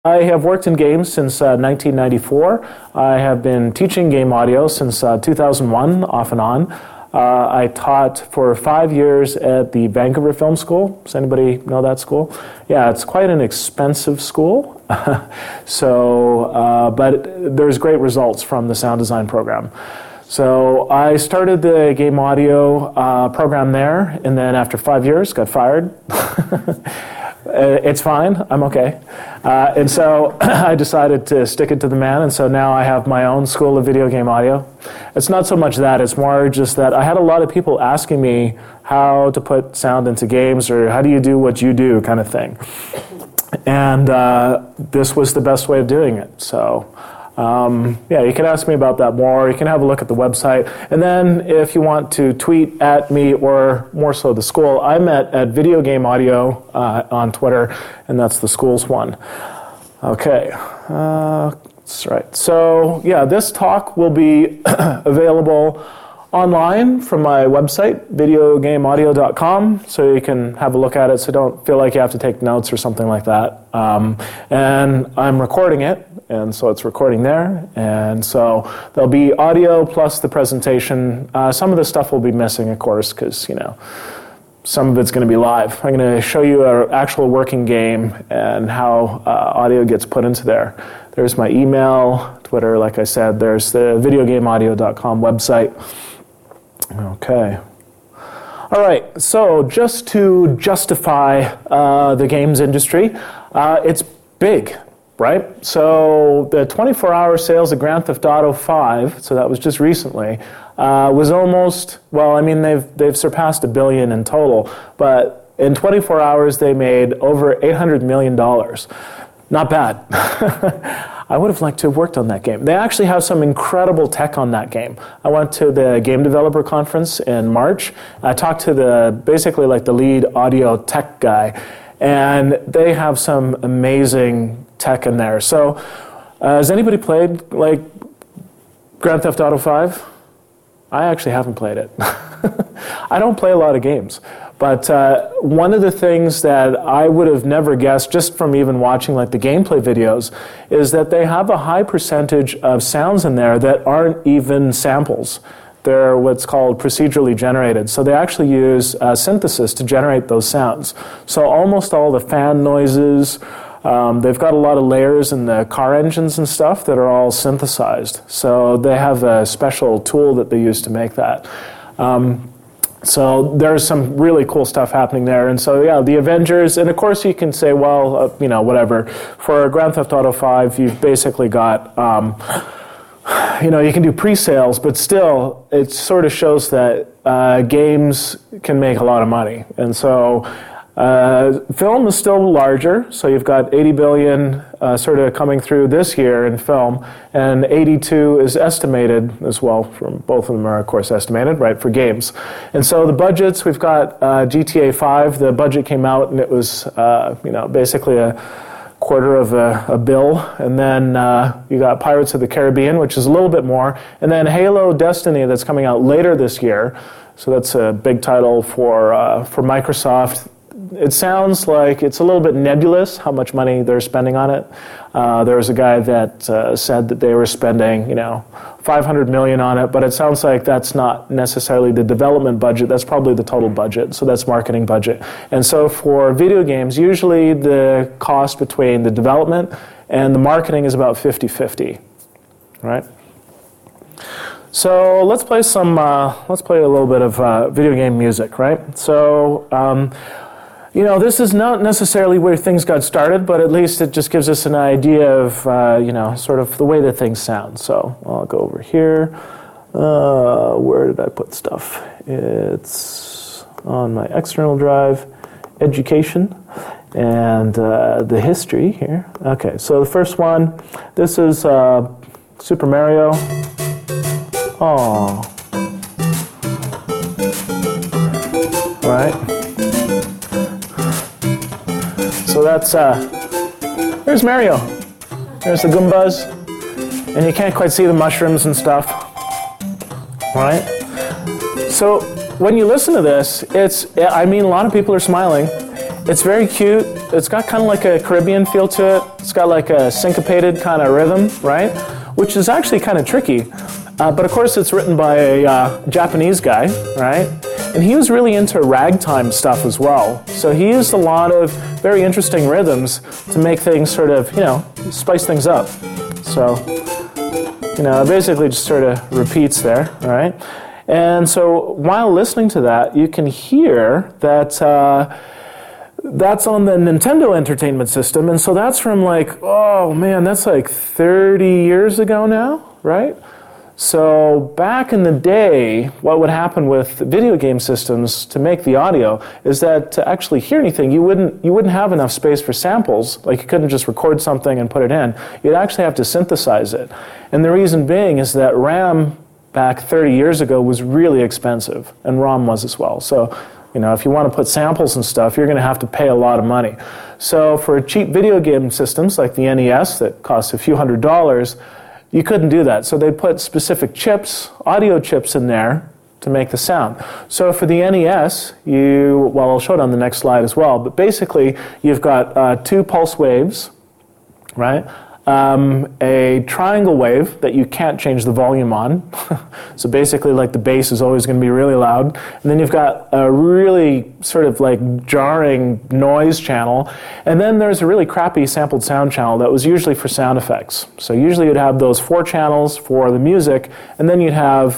I have worked in games since 1994. I have been teaching game audio since 2001, off and on. I taught for 5 years at the Vancouver Film School. Does anybody know that school? Yeah, it's quite an expensive school. But there's great results from the sound design program. So I started the game audio program there, and then after 5 years, got fired. It's fine, I'm okay. And so I decided to stick it to the man, and so now I have my own school of video game audio. It's not so much that, it's more just that I had a lot of people asking me how to put sound into games, or how do you do what you do, kind of thing. And this was the best way of doing it, so... yeah, you can ask me about that more. You can have a look at the website. And then if you want to tweet at me, or more so the school, I'm at Video Game Audio on Twitter, and that's the school's one. Okay, that's right. So yeah, this talk will be available online from my website, videogameaudio.com, so you can have a look at it, so don't feel like you have to take notes or something like that. And I'm recording it, and so it's recording there, and so there'll be audio plus the presentation. Some of the stuff will be missing, of course, because, you know, some of it's going to be live. I'm going to show you an actual working game and how audio gets put into there. There's my email, Twitter, like I said. There's the videogameaudio.com website. Okay. All right, so just to justify the games industry, it's big, right? So the 24-hour sales of Grand Theft Auto 5, so that was just recently, was almost, well, I mean, they've surpassed $1 billion in total, but in 24 hours they made over $800 million. Not bad. I would have liked to have worked on that game. They actually have some incredible tech on that game. I went to the Game Developer Conference in March. I talked to basically like the lead audio tech guy, and they have some amazing tech in there. So, has anybody played like Grand Theft Auto 5? I actually haven't played it. I don't play a lot of games. But one of the things that I would have never guessed, just from even watching like the gameplay videos, is that they have a high percentage of sounds in there that aren't even samples. They're what's called procedurally generated. So they actually use synthesis to generate those sounds. So almost all the fan noises, they've got a lot of layers in the car engines and stuff that are all synthesized. So they have a special tool that they use to make that. So there's some really cool stuff happening there. And so, yeah, the Avengers, and of course you can say, well, you know, whatever. For Grand Theft Auto 5, you've basically got, you know, you can do pre-sales, but still, it sort of shows that games can make a lot of money. And so film is still larger, so you've got 80 billion sort of coming through this year in film, and 82 is estimated as well. From both of them are, of course, estimated, right, for games. And so the budgets, we've got GTA 5. The budget came out, and it was, you know, basically a quarter of a bill. And then you got Pirates of the Caribbean, which is a little bit more, and then Halo Destiny that's coming out later this year. So that's a big title for Microsoft. It sounds like it's a little bit nebulous how much money they're spending on it. There was a guy that said that they were spending, you know, $500 million on it, but it sounds like that's not necessarily the development budget. That's probably the total budget. So that's marketing budget. And so for video games, usually the cost between the development and the marketing is about 50-50, right? So let's play a little bit of video game music, right? So. You know, this is not necessarily where things got started, but at least it just gives us an idea of, you know, sort of the way that things sound. So I'll go over here. Where did I put stuff? It's on my external drive, education, and the history here. Okay, so the first one, this is Super Mario. Oh. Right. So that's, there's Mario. There's the Goombas. And you can't quite see the mushrooms and stuff. Right? So when you listen to this, I mean, a lot of people are smiling. It's very cute. it's got kind of like a Caribbean feel to it. It's got like a syncopated kind of rhythm, right? Which is actually kind of tricky. But of course, it's written by a Japanese guy, right? And he was really into ragtime stuff as well. So he used a lot of very interesting rhythms to make things sort of, spice things up. So, basically just sort of repeats there, right? And so while listening to that, you can hear that that's on the Nintendo Entertainment System. And so that's from that's like 30 years ago now, right? So back in the day, what would happen with video game systems to make the audio is that to actually hear anything, you wouldn't have enough space for samples. Like you couldn't just record something and put it in. You'd actually have to synthesize it. And the reason being is that RAM back 30 years ago was really expensive, and ROM was as well. So, if you want to put samples and stuff, you're going to have to pay a lot of money. So for cheap video game systems like the NES that cost a few $100s, you couldn't do that. So they put specific chips, audio chips in there to make the sound. So for the NES, I'll show it on the next slide as well, but basically you've got 2 pulse waves, right? A triangle wave that you can't change the volume on. So basically like the bass is always going to be really loud. And then you've got a really sort of like jarring noise channel. And then there's a really crappy sampled sound channel that was usually for sound effects. So usually you'd have those 4 channels for the music, and then you'd have,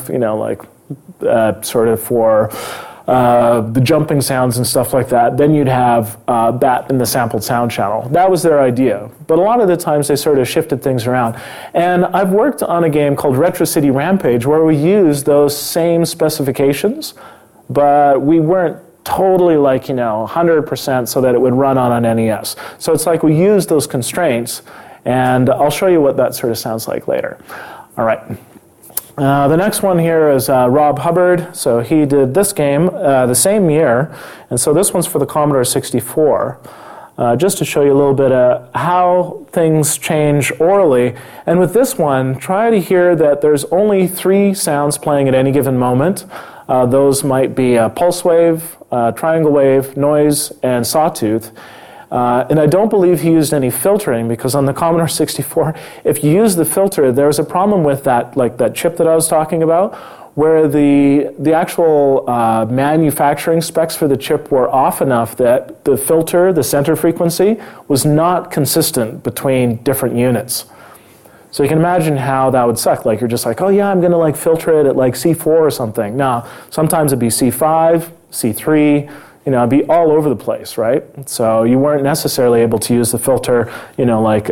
sort of for the jumping sounds and stuff like that. Then you'd have that in the sampled sound channel. That was their idea. But a lot of the times they sort of shifted things around. And I've worked on a game called Retro City Rampage where we used those same specifications, but we weren't totally 100% so that it would run on an NES. So it's like we used those constraints, and I'll show you what that sort of sounds like later. All right. The next one here is Rob Hubbard. So he did this game the same year, and so this one's for the Commodore 64. Just to show you a little bit of how things change orally. And with this one, try to hear that there's only 3 sounds playing at any given moment. Those might be a pulse wave, triangle wave, noise, and sawtooth. And I don't believe he used any filtering, because on the Commodore 64, if you use the filter, there's a problem with that chip that I was talking about, where the actual manufacturing specs for the chip were off enough that the filter, the center frequency, was not consistent between different units. So you can imagine how that would suck. Like you're just like, oh yeah, I'm going to filter it at C4 or something. No, sometimes it'd be C5, C3, it'd be all over the place, right? So you weren't necessarily able to use the filter, in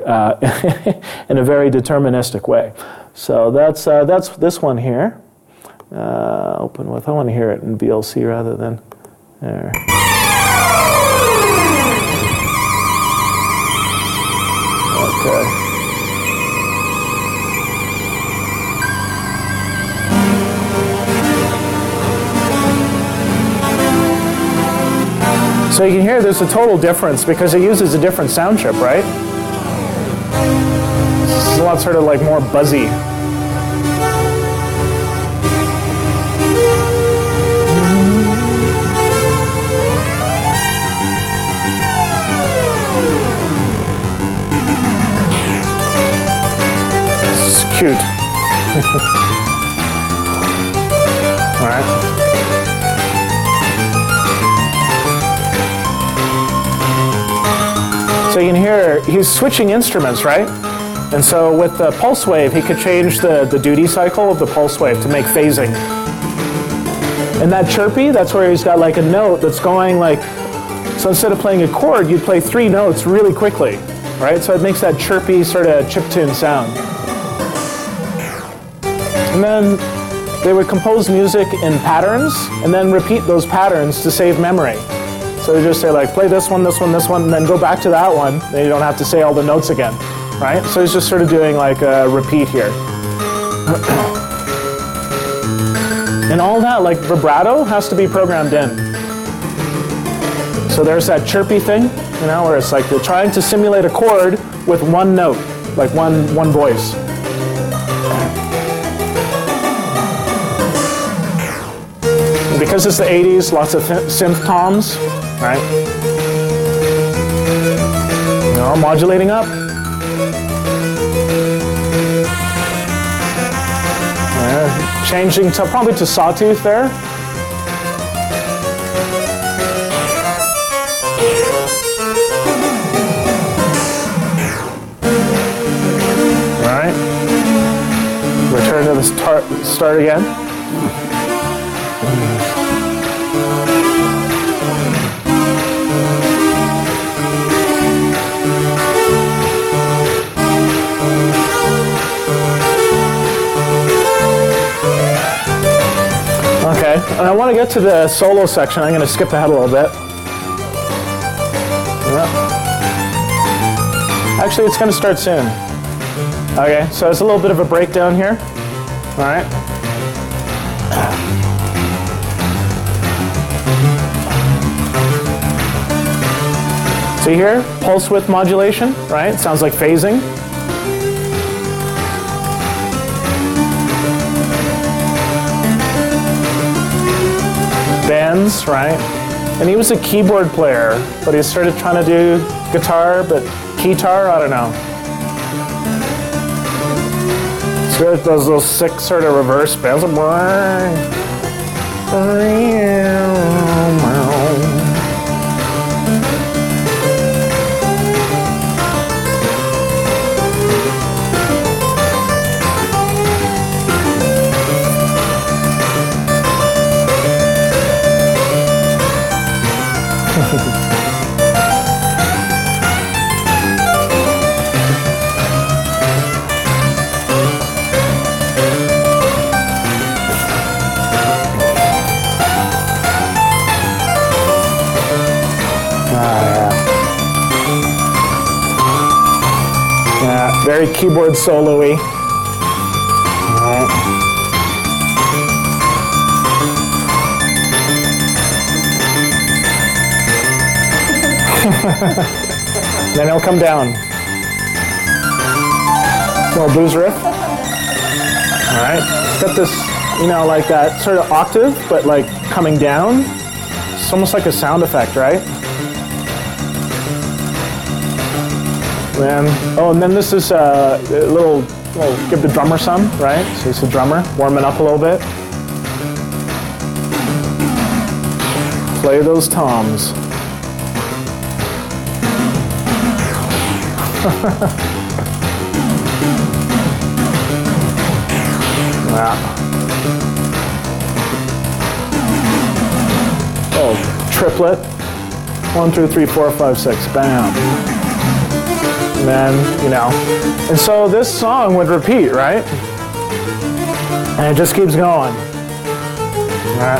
a very deterministic way. So that's this one here. Open with, I want to hear it in VLC rather than there. Okay. So you can hear there's a total difference because it uses a different sound chip, right? It's a lot sort of more buzzy. This is cute. All right. So you can hear he's switching instruments, right? And so with the pulse wave, he could change the duty cycle of the pulse wave to make phasing. And that chirpy, that's where he's got a note that's going so instead of playing a chord, you'd play 3 notes really quickly, right? So it makes that chirpy sort of chiptune sound. And then they would compose music in patterns and then repeat those patterns to save memory. So they just say play this one, this one, this one, and then go back to that one. Then you don't have to say all the notes again, right? So he's just sort of doing a repeat here. And all that, vibrato, has to be programmed in. So there's that chirpy thing, where it's they're trying to simulate a chord with one note, one voice. And because it's the 80s, lots of synth toms, right? No, modulating up. Changing to probably to sawtooth there. All right. Return to the start again. Okay, and I want to get to the solo section. I'm going to skip ahead a little bit. Actually, it's going to start soon. Okay, so it's a little bit of a breakdown here. All right. See here, pulse width modulation, right? Sounds like phasing. Bends, right? And he was a keyboard player, but he started trying to do guitar, but keytar, I don't know. So it does those sick sort of reverse bends. Very keyboard solo-y. Right. Then it'll come down. Little blues riff. All right. Got this, you know, like that sort of octave, but like coming down. It's almost like a sound effect, right? And then this is a little give the drummer some, right? So it's a drummer warming up a little bit. Play those toms. Wow. Oh, triplet. 1, 2, 3, 4, 5, 6. Bam. And then, you know, and so this song would repeat, right? And it just keeps going. All right.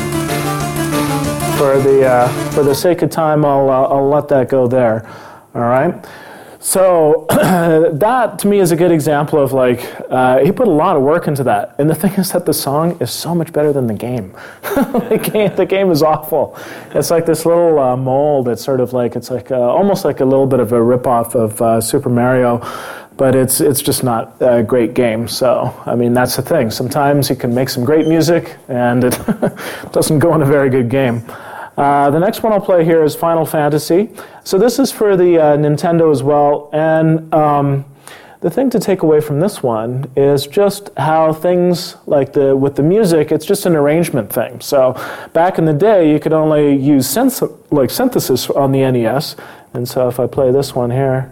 For the sake of time, I'll let that go there. All right. So that to me is a good example of like he put a lot of work into that. And the thing is that the song is so much better than the game. The game is awful. It's like this little mold. It's sort of like it's like almost like a little bit of a ripoff of Super Mario, but it's just not a great game. So I mean that's the thing. Sometimes you can make some great music and it doesn't go in a very good game. The next one I'll play here is Final Fantasy. So this is for the Nintendo as well, and the thing to take away from this one is just how things like with the music, it's just an arrangement thing. So back in the day, you could only use synthesis on the NES, and so if I play this one here,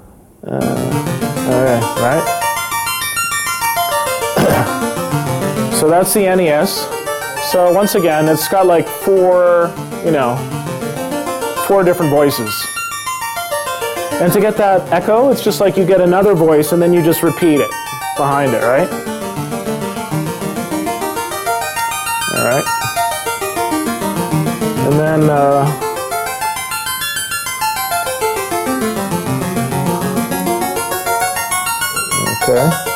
okay, right? So that's the NES. So once again, it's got like four different voices. And to get that echo, it's just like you get another voice and then you just repeat it behind it, right? All right. And then, okay.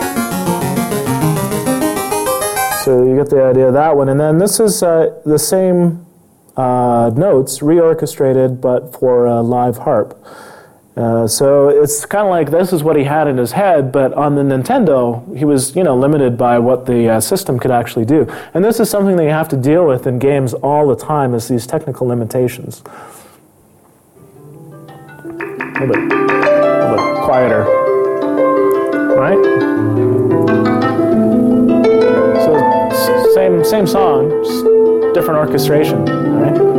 So you get the idea of that one. And then this is the same notes reorchestrated, but for a live harp. So it's kind of like this is what he had in his head, but on the Nintendo, he was limited by what the system could actually do. And this is something that you have to deal with in games all the time, is these technical limitations. little bit quieter, right? So same song, just different orchestration, right?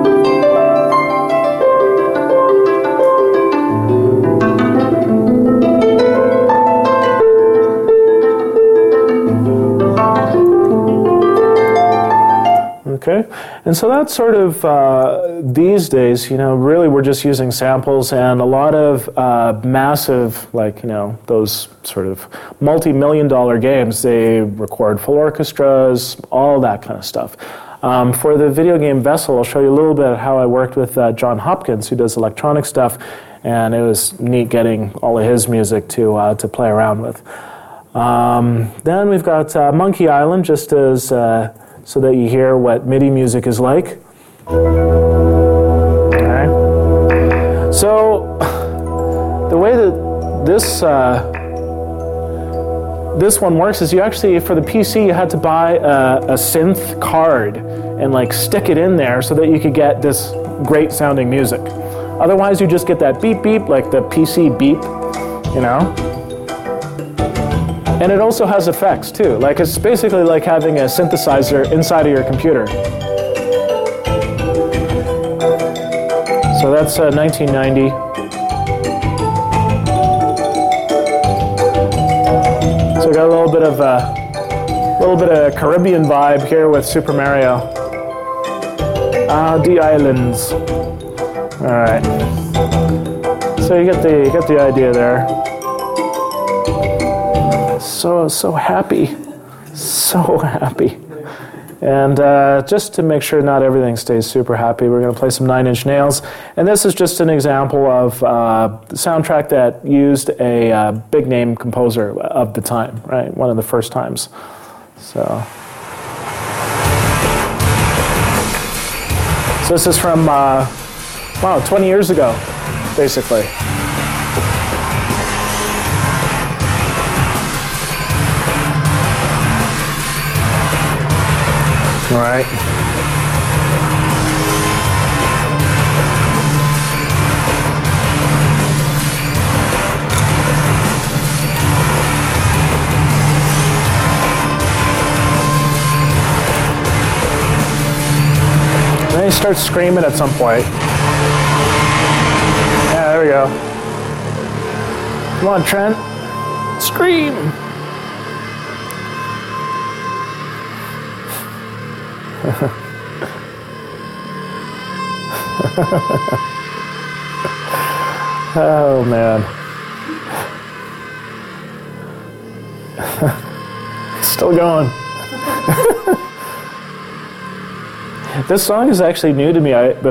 Okay, and so that's sort of, these days, really we're just using samples, and a lot of massive, like, those sort of multi-million-dollar games, they record full orchestras, all that kind of stuff. For the video game Vessel, I'll show you a little bit of how I worked with John Hopkins, who does electronic stuff, and it was neat getting all of his music to play around with. Then we've got Monkey Island, just as... so that you hear what MIDI music is like. Okay. So the way that this one works is you actually, for the PC, you had to buy a synth card and like stick it in there so that you could get this great sounding music. Otherwise, you just get that beep beep, like the PC beep, And it also has effects too. Like, it's basically like having a synthesizer inside of your computer. So that's 1990. So we got a little bit of Caribbean vibe here with Super Mario. The islands. All right. So you get the idea there. So happy, so happy. And just to make sure not everything stays super happy, we're going to play some Nine Inch Nails. And this is just an example of the soundtrack that used a big name composer of the time, right? One of the first times. So this is from, 20 years ago, basically. All right. Then he starts screaming at some point. Yeah, there we go. Come on, Trent. Scream! Oh, man. Still going. This song is actually new to me. I've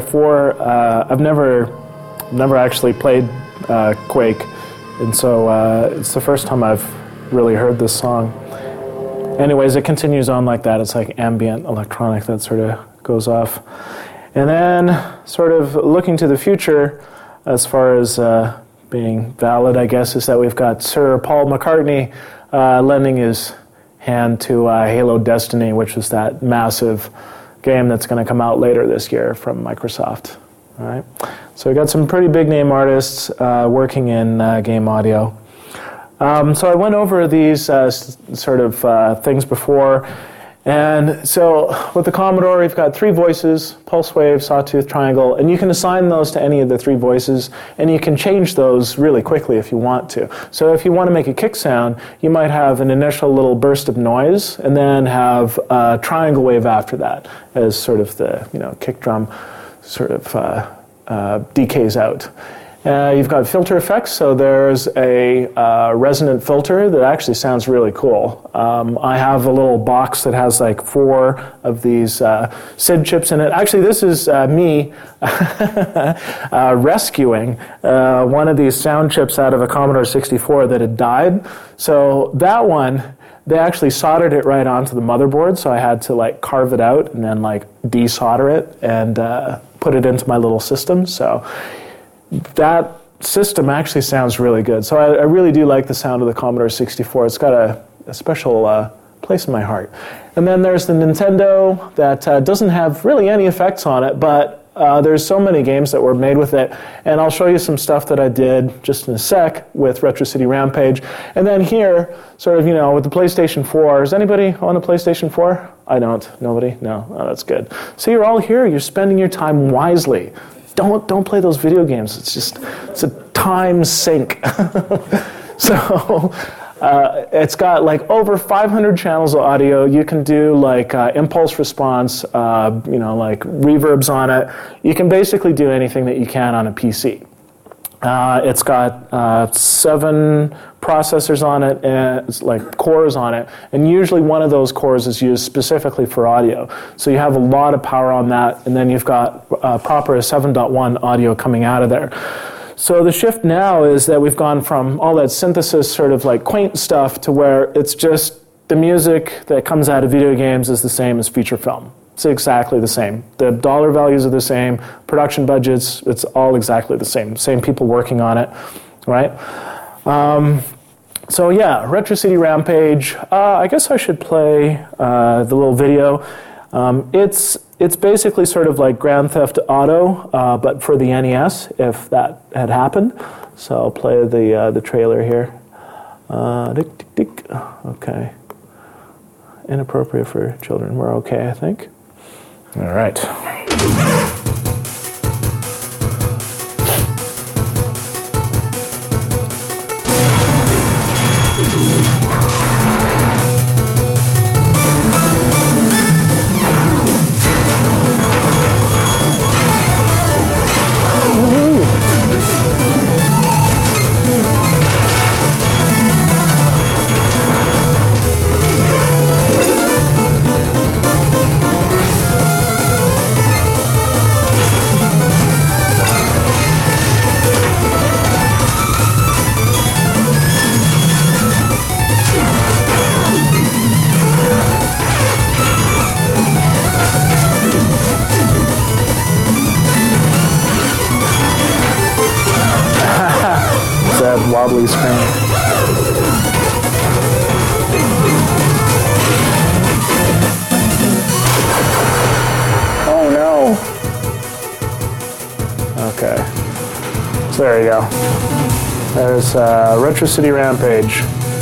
never actually played Quake, and so it's the first time I've really heard this song. Anyways, it continues on like that. It's like ambient electronic that sort of goes off. And then sort of looking to the future, as far as being valid, I guess, is that we've got Sir Paul McCartney lending his hand to Halo Destiny, which is that massive game that's going to come out later this year from Microsoft. All right. So we got some pretty big name artists working in game audio. So I went over these sort of things before, and so with the Commodore, we've got 3 voices: pulse wave, sawtooth, triangle, and you can assign those to any of the 3 voices, and you can change those really quickly if you want to. So if you want to make a kick sound, you might have an initial little burst of noise, and then have a triangle wave after that, as sort of the kick drum sort of decays out. You've got filter effects, so there's a resonant filter that actually sounds really cool. I have a little box that has like 4 of these SID chips in it. Actually, this is me rescuing one of these sound chips out of a Commodore 64 that had died. So that one, they actually soldered it right onto the motherboard, so I had to like carve it out and then like desolder it and put it into my little system. So that system actually sounds really good. So I really do like the sound of the Commodore 64. It's got a special place in my heart. And then there's the Nintendo that doesn't have really any effects on it, but There's so many games that were made with it, and I'll show you some stuff that I did just in a sec with Retro City Rampage. And then here, sort of, with the PlayStation 4. Is anybody on a PlayStation 4? I don't. Nobody? No. Oh, that's good. So you're all here. You're spending your time wisely. Don't play those video games. It's a time sink. So it's got like over 500 channels of audio. You can do like impulse response, like reverbs on it. You can basically do anything that you can on a PC. It's got 7 processors on it, and it's like cores on it, and usually one of those cores is used specifically for audio. So you have a lot of power on that, and then you've got proper 7.1 audio coming out of there. So the shift now is that we've gone from all that synthesis sort of like quaint stuff to where it's just the music that comes out of video games is the same as feature film. It's exactly the same. The dollar values are the same, production budgets, it's all exactly the same. Same people working on it, right? So yeah, Retro City Rampage. I guess I should play the little video. It's basically sort of like Grand Theft Auto, but for the NES, if that had happened. So I'll play the trailer here. Okay. Inappropriate for children. We're okay, I think. All right. Wobbly screen. Oh no. Okay. So there you go. There's Retro City Rampage.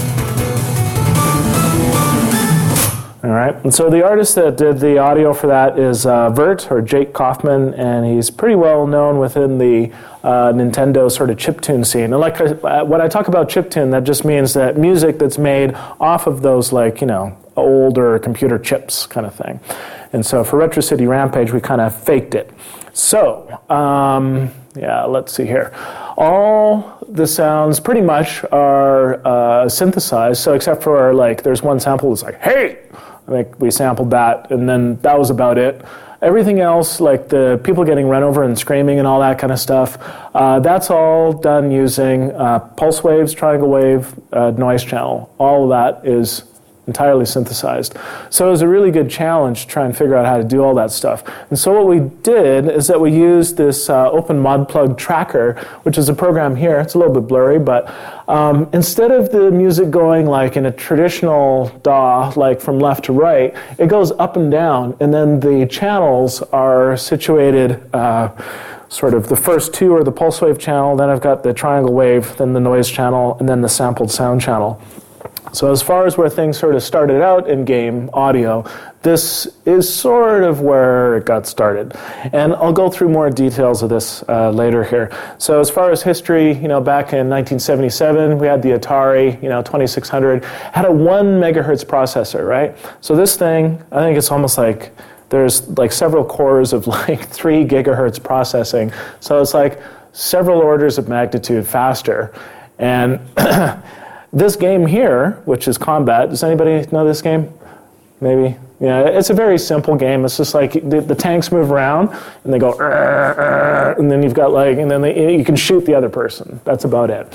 All right, and so the artist that did the audio for that is Vert, or Jake Kaufman, and he's pretty well known within the Nintendo sort of chiptune scene. And like when I talk about chiptune, that just means that music that's made off of those older computer chips kind of thing. And so for Retro City Rampage, we kind of faked it. So, yeah, let's see here. All the sounds pretty much are synthesized, so except for there's one sample that's like, hey! I think we sampled that, and then that was about it. Everything else, like the people getting run over and screaming and all that kind of stuff, that's all done using pulse waves, triangle wave, noise channel. All of that is entirely synthesized. So it was a really good challenge to try and figure out how to do all that stuff. And so what we did is that we used this Open Modplug Tracker, which is a program here. It's a little bit blurry, but instead of the music going like in a traditional DAW, like from left to right, it goes up and down, and then the channels are situated sort of the first 2 are the pulse wave channel, then I've got the triangle wave, then the noise channel, and then the sampled sound channel. So as far as where things sort of started out in game audio, this is sort of where it got started. And I'll go through more details of this later here. So as far as history, back in 1977, we had the Atari, 2600, had a 1 megahertz processor, right? So this thing, I think it's almost like there's like several cores of like 3 gigahertz processing. So it's like several orders of magnitude faster. And this game here, which is Combat, does anybody know this game? Maybe? Yeah, it's a very simple game. It's just like the tanks move around and they go, and then you've got and then you can shoot the other person. That's about it.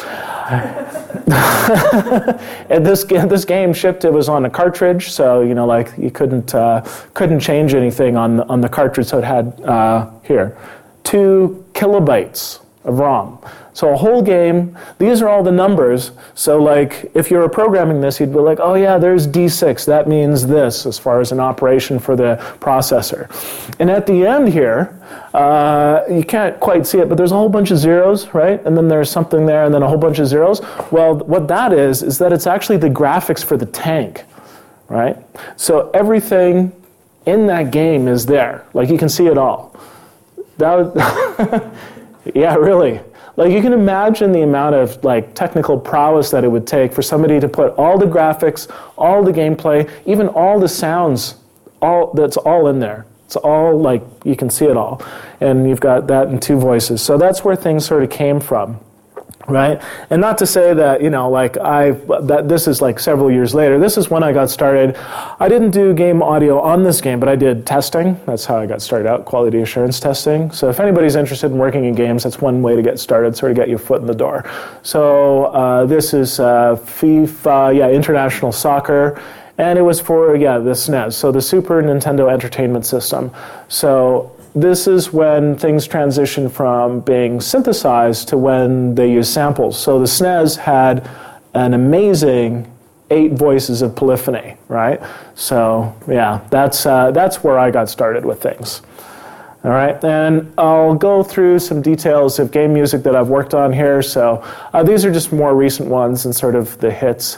And this game shipped, it was on a cartridge, so you couldn't change anything on the cartridge. So it had here 2 kilobytes of ROM. So a whole game, these are all the numbers. So like, if you were programming this, you'd be like, oh yeah, there's D6. That means this as far as an operation for the processor. And at the end here, you can't quite see it, but there's a whole bunch of zeros, right? And then there's something there, and then a whole bunch of zeros. Well, what that is that it's actually the graphics for the tank, right? So everything in that game is there. Like, you can see it all. That yeah, really. Like, you can imagine the amount of like technical prowess that it would take for somebody to put all the graphics, all the gameplay, even all the sounds, that's all in there. It's all like, you can see it all. And you've got that in 2 voices. So that's where things sort of came from. Right? And not to say that, that this is like several years later. This is when I got started. I didn't do game audio on this game, but I did testing. That's how I got started out, quality assurance testing. So if anybody's interested in working in games, that's one way to get started, sort of get your foot in the door. So this is FIFA, International Soccer. And it was for, the SNES, so the Super Nintendo Entertainment System. So this is when things transition from being synthesized to when they use samples. So the SNES had an amazing 8 voices of polyphony, right? So that's where I got started with things. All right, and I'll go through some details of game music that I've worked on here. So these are just more recent ones and sort of the hits.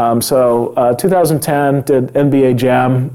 2010 did NBA Jam,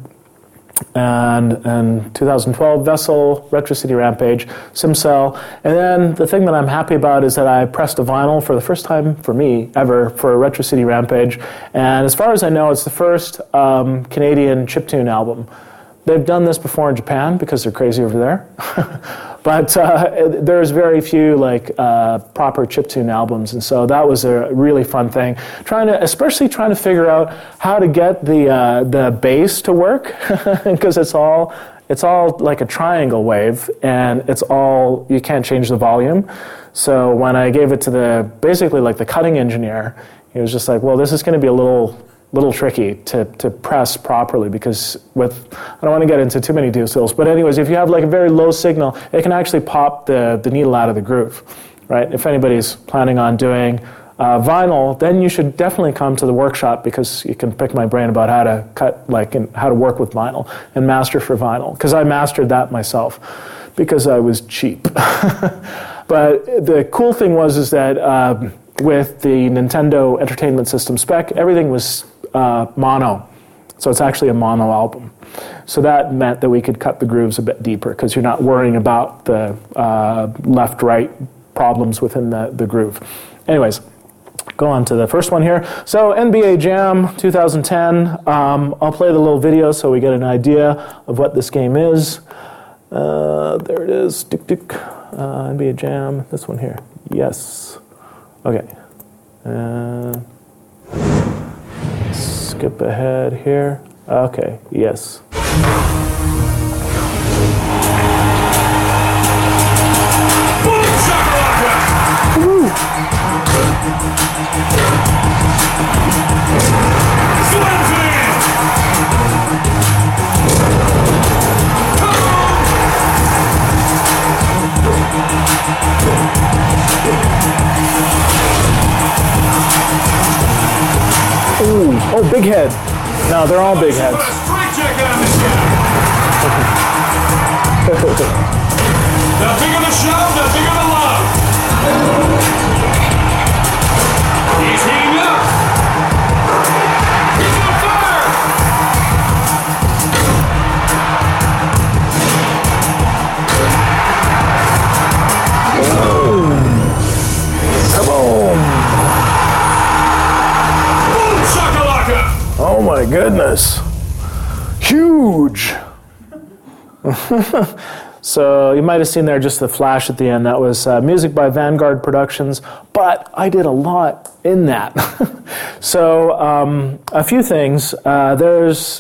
and 2012 Vessel, Retro City Rampage, SimCell. And then the thing that I'm happy about is that I pressed a vinyl for the first time for me ever for Retro City Rampage. And as far as I know, it's the first Canadian chiptune album. They've done this before in Japan because they're crazy over there. But there's very few proper chiptune albums, and so that was a really fun thing. Especially trying to figure out how to get the bass to work, because it's all like a triangle wave, and you can't change the volume. So when I gave it to the cutting engineer, he was just like, well, this is going to be a little tricky to press properly, because I don't want to get into too many details, but anyways, if you have like a very low signal, it can actually pop the needle out of the groove, right? If anybody's planning on doing vinyl, then you should definitely come to the workshop, because you can pick my brain about how to cut, and how to work with vinyl and master for vinyl, because I mastered that myself because I was cheap. But the cool thing is that with the Nintendo Entertainment System spec, everything was mono. So it's actually a mono album. So that meant that we could cut the grooves a bit deeper, because you're not worrying about the left-right problems within the groove. Anyways, go on to the first one here. So NBA Jam 2010. I'll play the little video so we get an idea of what this game is. There it is. NBA Jam. This one here. Yes. Okay. Skip ahead here. Okay, yes. Boom shakalaka! Slam Jam! Ooh, oh, big head. No, they're all big heads. Straight check on this guy. The bigger the show, the bigger the love. He's heating up. He's on fire. Kaboom! Oh my goodness. Huge! So you might have seen there just the flash at the end. That was music by Vanguard Productions, but I did a lot in that. So a few things. There's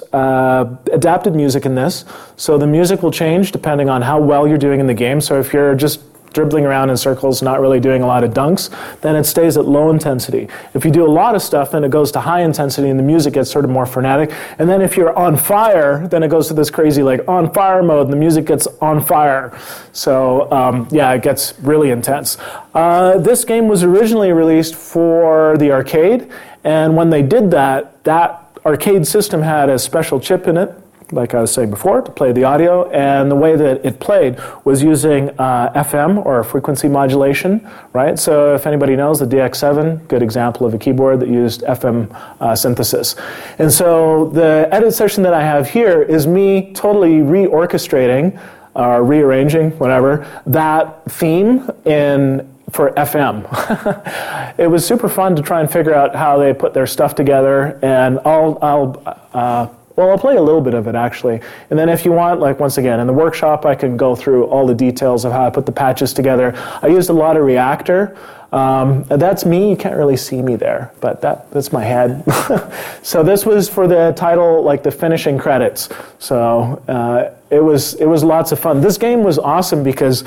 adapted music in this, so the music will change depending on how well you're doing in the game. So if you're just dribbling around in circles, not really doing a lot of dunks, then it stays at low intensity. If you do a lot of stuff, then it goes to high intensity and the music gets sort of more frenetic. And then if you're on fire, then it goes to this crazy like on fire mode and the music gets on fire. So yeah, it gets really intense. This game was originally released for the arcade, and when they did that, that arcade system had a special chip in it, like I was saying before, to play the audio, and the way that it played was using FM, or frequency modulation, right? So if anybody knows, the DX7, good example of a keyboard that used FM synthesis. And so the edit session that I have here is me totally reorchestrating, or rearranging, whatever, that theme for FM. It was super fun to try and figure out how they put their stuff together, and I'll play a little bit of it actually. And then if you want, like once again, in the workshop I can go through all the details of how I put the patches together. I used a lot of Reactor. That's me, you can't really see me there, but that's my head. So this was for the title, like the finishing credits. So it was lots of fun. This game was awesome because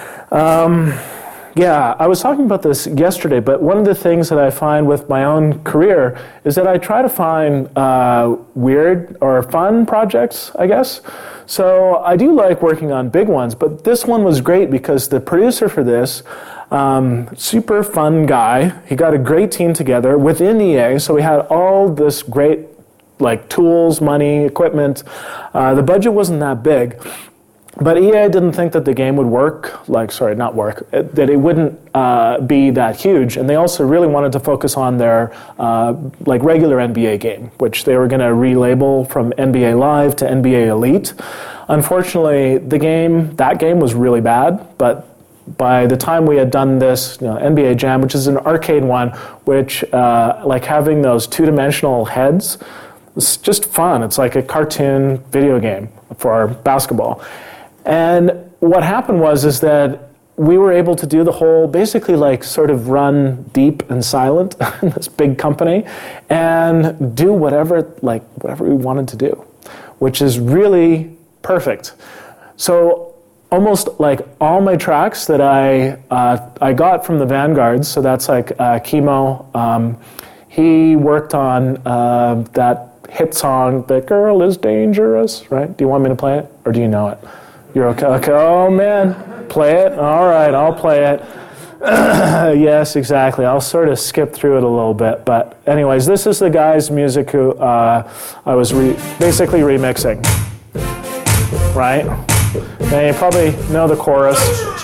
yeah, I was talking about this yesterday, but one of the things that I find with my own career is that I try to find weird or fun projects, I guess. So I do like working on big ones, but this one was great because the producer for this, super fun guy, he got a great team together within EA, so we had all this great like tools, money, equipment. The budget wasn't that big. But EA didn't think that the game would work, that it wouldn't be that huge. And they also really wanted to focus on their like regular NBA game, which they were going to relabel from NBA Live to NBA Elite. Unfortunately, that game was really bad, but by the time we had done this, NBA Jam, which is an arcade one, which like having those two-dimensional heads, it's just fun. It's like a cartoon video game for basketball. And what happened is that we were able to do the whole, basically like sort of run deep and silent in this big company and do whatever we wanted to do, which is really perfect. So almost like all my tracks that I got from the Vanguards, so that's like Chemo, he worked on that hit song, "The Girl is Dangerous," right? Do you want me to play it, or do you know it? You're okay? Okay. Oh, man. Play it? All right, I'll play it. Yes, exactly. I'll sort of skip through it a little bit. But anyways, this is the guy's music who I was basically remixing. Right? And you probably know the chorus.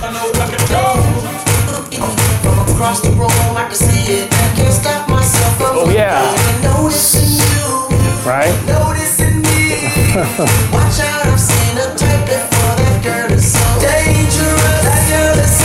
Oh, yeah. Right? Watch out, I've seen a type before. That girl is so dangerous. That girl is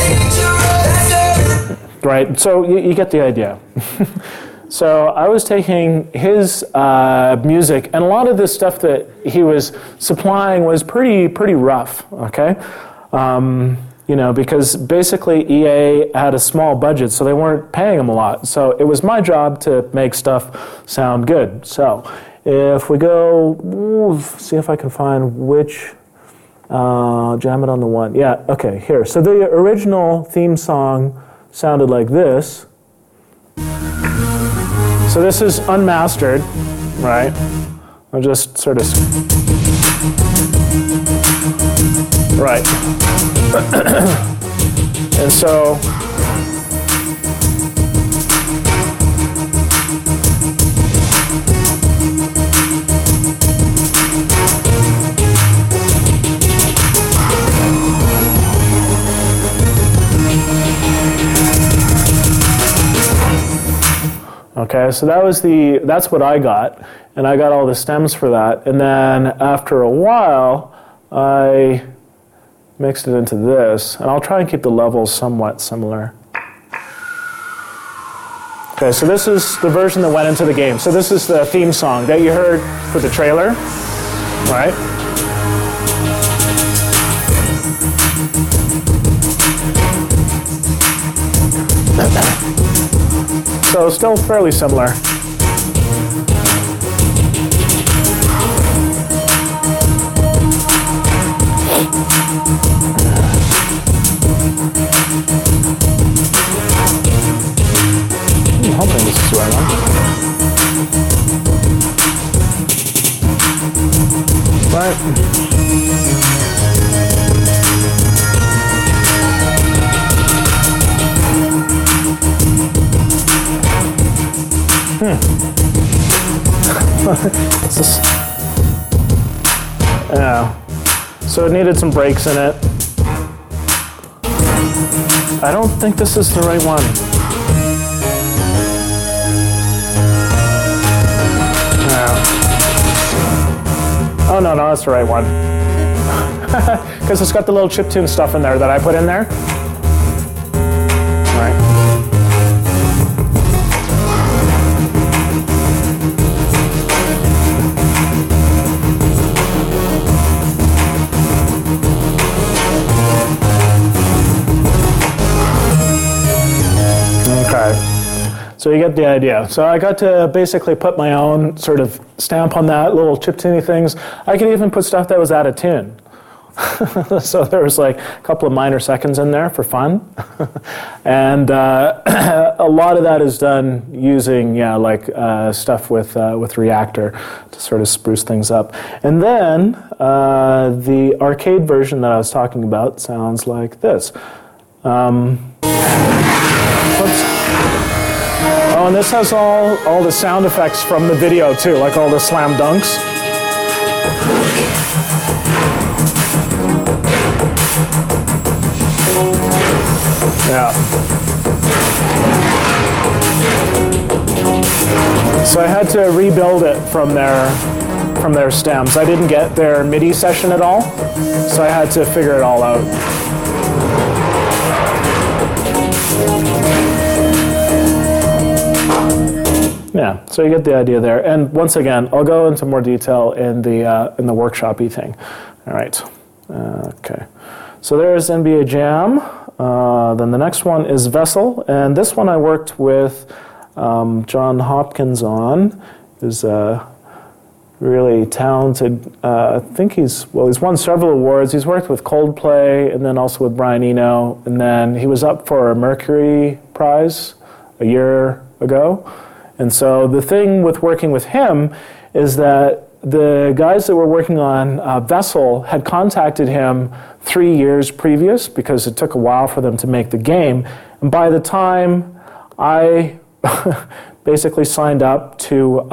so dangerous. Right, so you get the idea. So I was taking his music, and a lot of the stuff that he was supplying was pretty rough, okay? Because basically EA had a small budget, so they weren't paying him a lot. So it was my job to make stuff sound good. So if we go, see if I can find which, jam it on the one. Yeah, okay, here. So the original theme song sounded like this. So this is unmastered, right? I'll just sort of, right. And so, okay, so that's what I got, and I got all the stems for that. And then after a while, I mixed it into this, and I'll try and keep the levels somewhat similar. Okay, so this is the version that went into the game. So this is the theme song that you heard for the trailer, right? So still fairly similar. It's just, yeah. So it needed some brakes in it. I don't think this is the right one. Oh, no, that's the right one. Because it's got the little chiptune stuff in there that I put in there. All right. Okay. So you get the idea. So I got to basically put my own sort of stamp on that, little chiptune things. I could even put stuff that was out of tune. So there was like a couple of minor seconds in there for fun. And a lot of that is done using, stuff with Reactor to sort of spruce things up. And then the arcade version that I was talking about sounds like this. Oh, and this has all the sound effects from the video too, like all the slam dunks. Yeah. So I had to rebuild it from their stems. I didn't get their MIDI session at all, so I had to figure it all out. Yeah, so you get the idea there. And once again, I'll go into more detail in the workshop-y thing. All right. Okay. So there's NBA Jam. Then the next one is Vessel, and this one I worked with John Hopkins on. He's a really talented. I think he's won several awards. He's worked with Coldplay, and then also with Brian Eno, and then he was up for a Mercury Prize a year ago. And so the thing with working with him is that the guys that were working on Vessel had contacted him 3 years previous because it took a while for them to make the game. And by the time I basically signed up to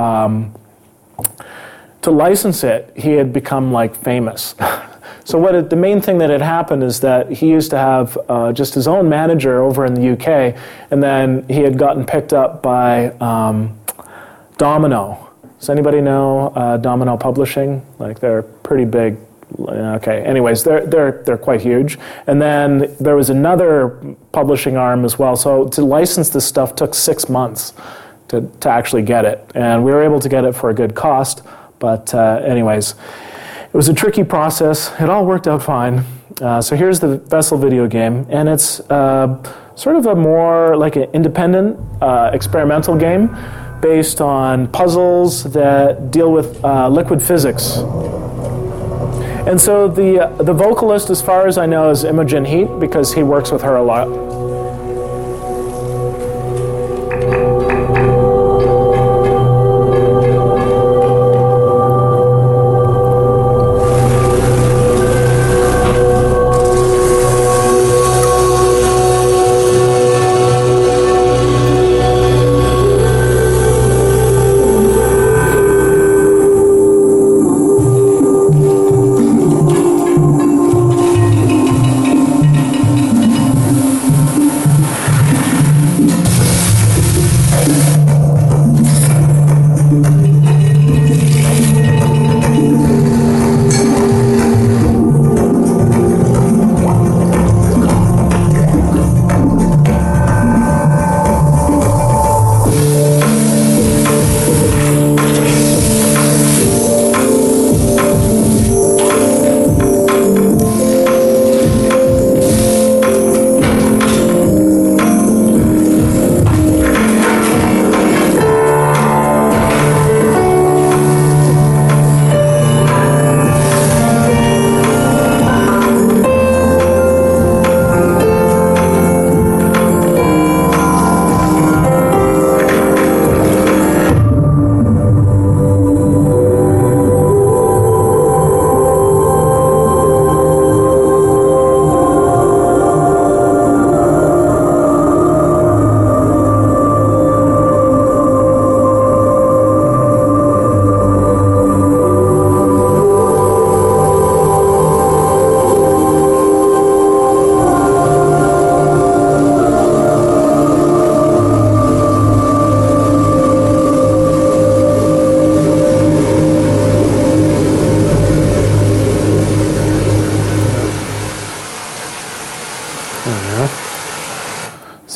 license it, he had become like famous. So the main thing that had happened is that he used to have just his own manager over in the UK, and then he had gotten picked up by Domino. Does anybody know Domino Publishing? Like they're pretty big. Okay. Anyways, they're quite huge. And then there was another publishing arm as well. So to license this stuff took 6 months to actually get it, and we were able to get it for a good cost. But anyways. It was a tricky process. It all worked out fine. So here's the Vessel video game, and it's sort of a more like an independent experimental game based on puzzles that deal with liquid physics. And so the vocalist, as far as I know, is Imogen Heap because he works with her a lot.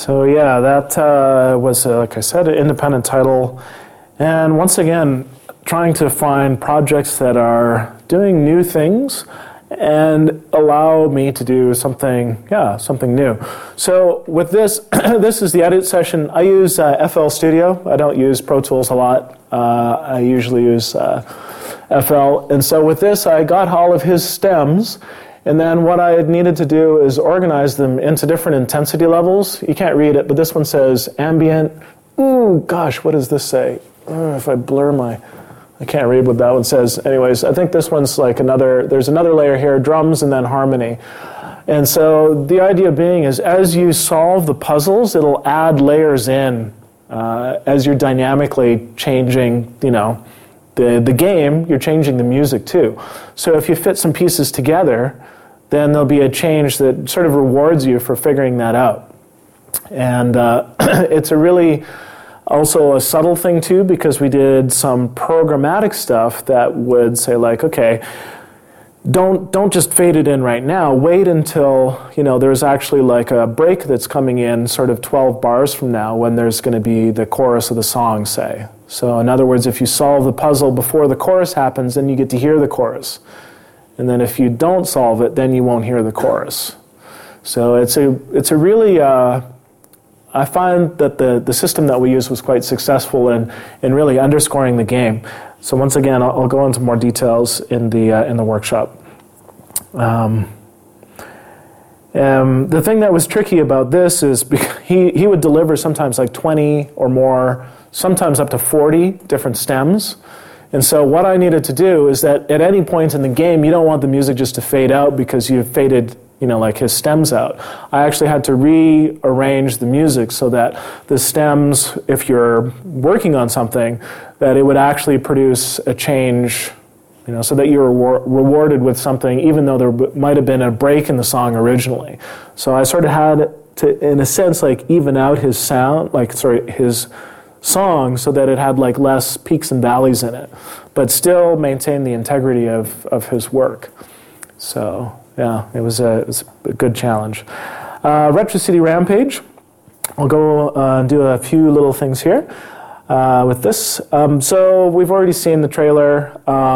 So yeah, that was, like I said, an independent title. And once again, trying to find projects that are doing new things and allow me to do something new. So with this, this is the edit session. I use FL Studio. I don't use Pro Tools a lot. I usually use FL. And so with this, I got all of his stems. And then what I needed to do is organize them into different intensity levels. You can't read it, but this one says ambient. Ooh, gosh, what does this say? If I blur my... I can't read what that one says. Anyways, I think this one's like there's another layer here, drums and then harmony. And so the idea being is as you solve the puzzles, it'll add layers in as you're dynamically changing, the game, you're changing the music too. So if you fit some pieces together, then there'll be a change that sort of rewards you for figuring that out. And it's a really... also a subtle thing too, because we did some programmatic stuff that would say like, okay, don't just fade it in right now. Wait until, there's actually like a break that's coming in sort of 12 bars from now when there's going to be the chorus of the song, say. So in other words, if you solve the puzzle before the chorus happens, then you get to hear the chorus. And then if you don't solve it, then you won't hear the chorus. So it's a really... I find that the system that we used was quite successful in really underscoring the game. So once again, I'll go into more details in the workshop. The thing that was tricky about this is he would deliver sometimes like 20 or more, sometimes up to 40 different stems. And so what I needed to do is that at any point in the game, you don't want the music just to fade out because you've faded like his stems out. I actually had to rearrange the music so that the stems, if you're working on something, that it would actually produce a change, so that you're rewarded with something, even though there might have been a break in the song originally. So I sort of had to, in a sense, like even out his sound, his song, so that it had like less peaks and valleys in it, but still maintain the integrity of his work. So... yeah, it was a good challenge. Retro City Rampage. I'll go and do a few little things here with this. So we've already seen the trailer,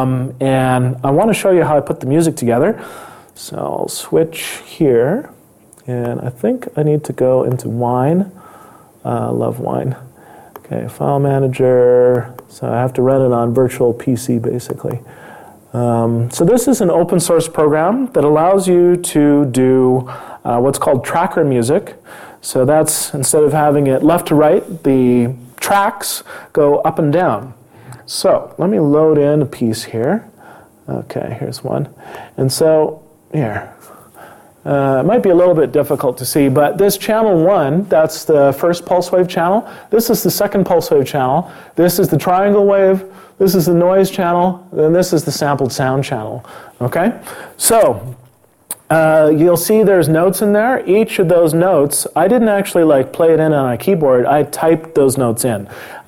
and I want to show you how I put the music together. So I'll switch here, and I think I need to go into Wine. Love Wine. Okay, File Manager. So I have to run it on virtual PC, basically. So this is an open source program that allows you to do what's called tracker music. So that's, instead of having it left to right, the tracks go up and down. So let me load in a piece here. Okay, here's one. And so, here. It might be a little bit difficult to see, but this channel 1, that's the first pulse wave channel. This is the second pulse wave channel. This is the triangle wave. This is the noise channel, and this is the sampled sound channel, okay? So, you'll see there's notes in there. Each of those notes, I didn't actually play it in on a keyboard. I typed those notes in.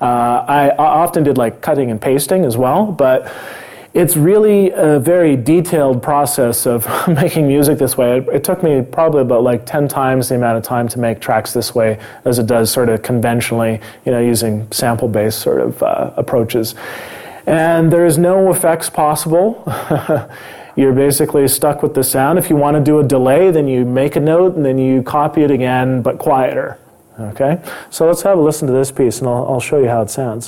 I often did cutting and pasting as well, but it's really a very detailed process of making music this way. It took me probably about 10 times the amount of time to make tracks this way as it does sort of conventionally, using sample-based sort of approaches. And there's no effects possible. You're basically stuck with the sound. If you want to do a delay, then you make a note and then you copy it again, but quieter. Okay? So let's have a listen to this piece and I'll show you how it sounds.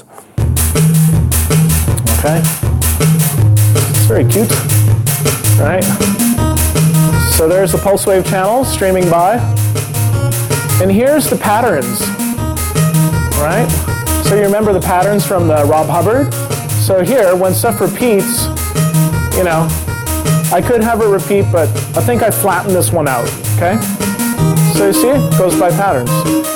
Okay? It's very cute, right? So there's the pulse wave channel streaming by. And here's the patterns, right? So you remember the patterns from the Rob Hubbard? So here, when stuff repeats, I could have it repeat, but I think I flattened this one out, okay? So you see, it goes by patterns.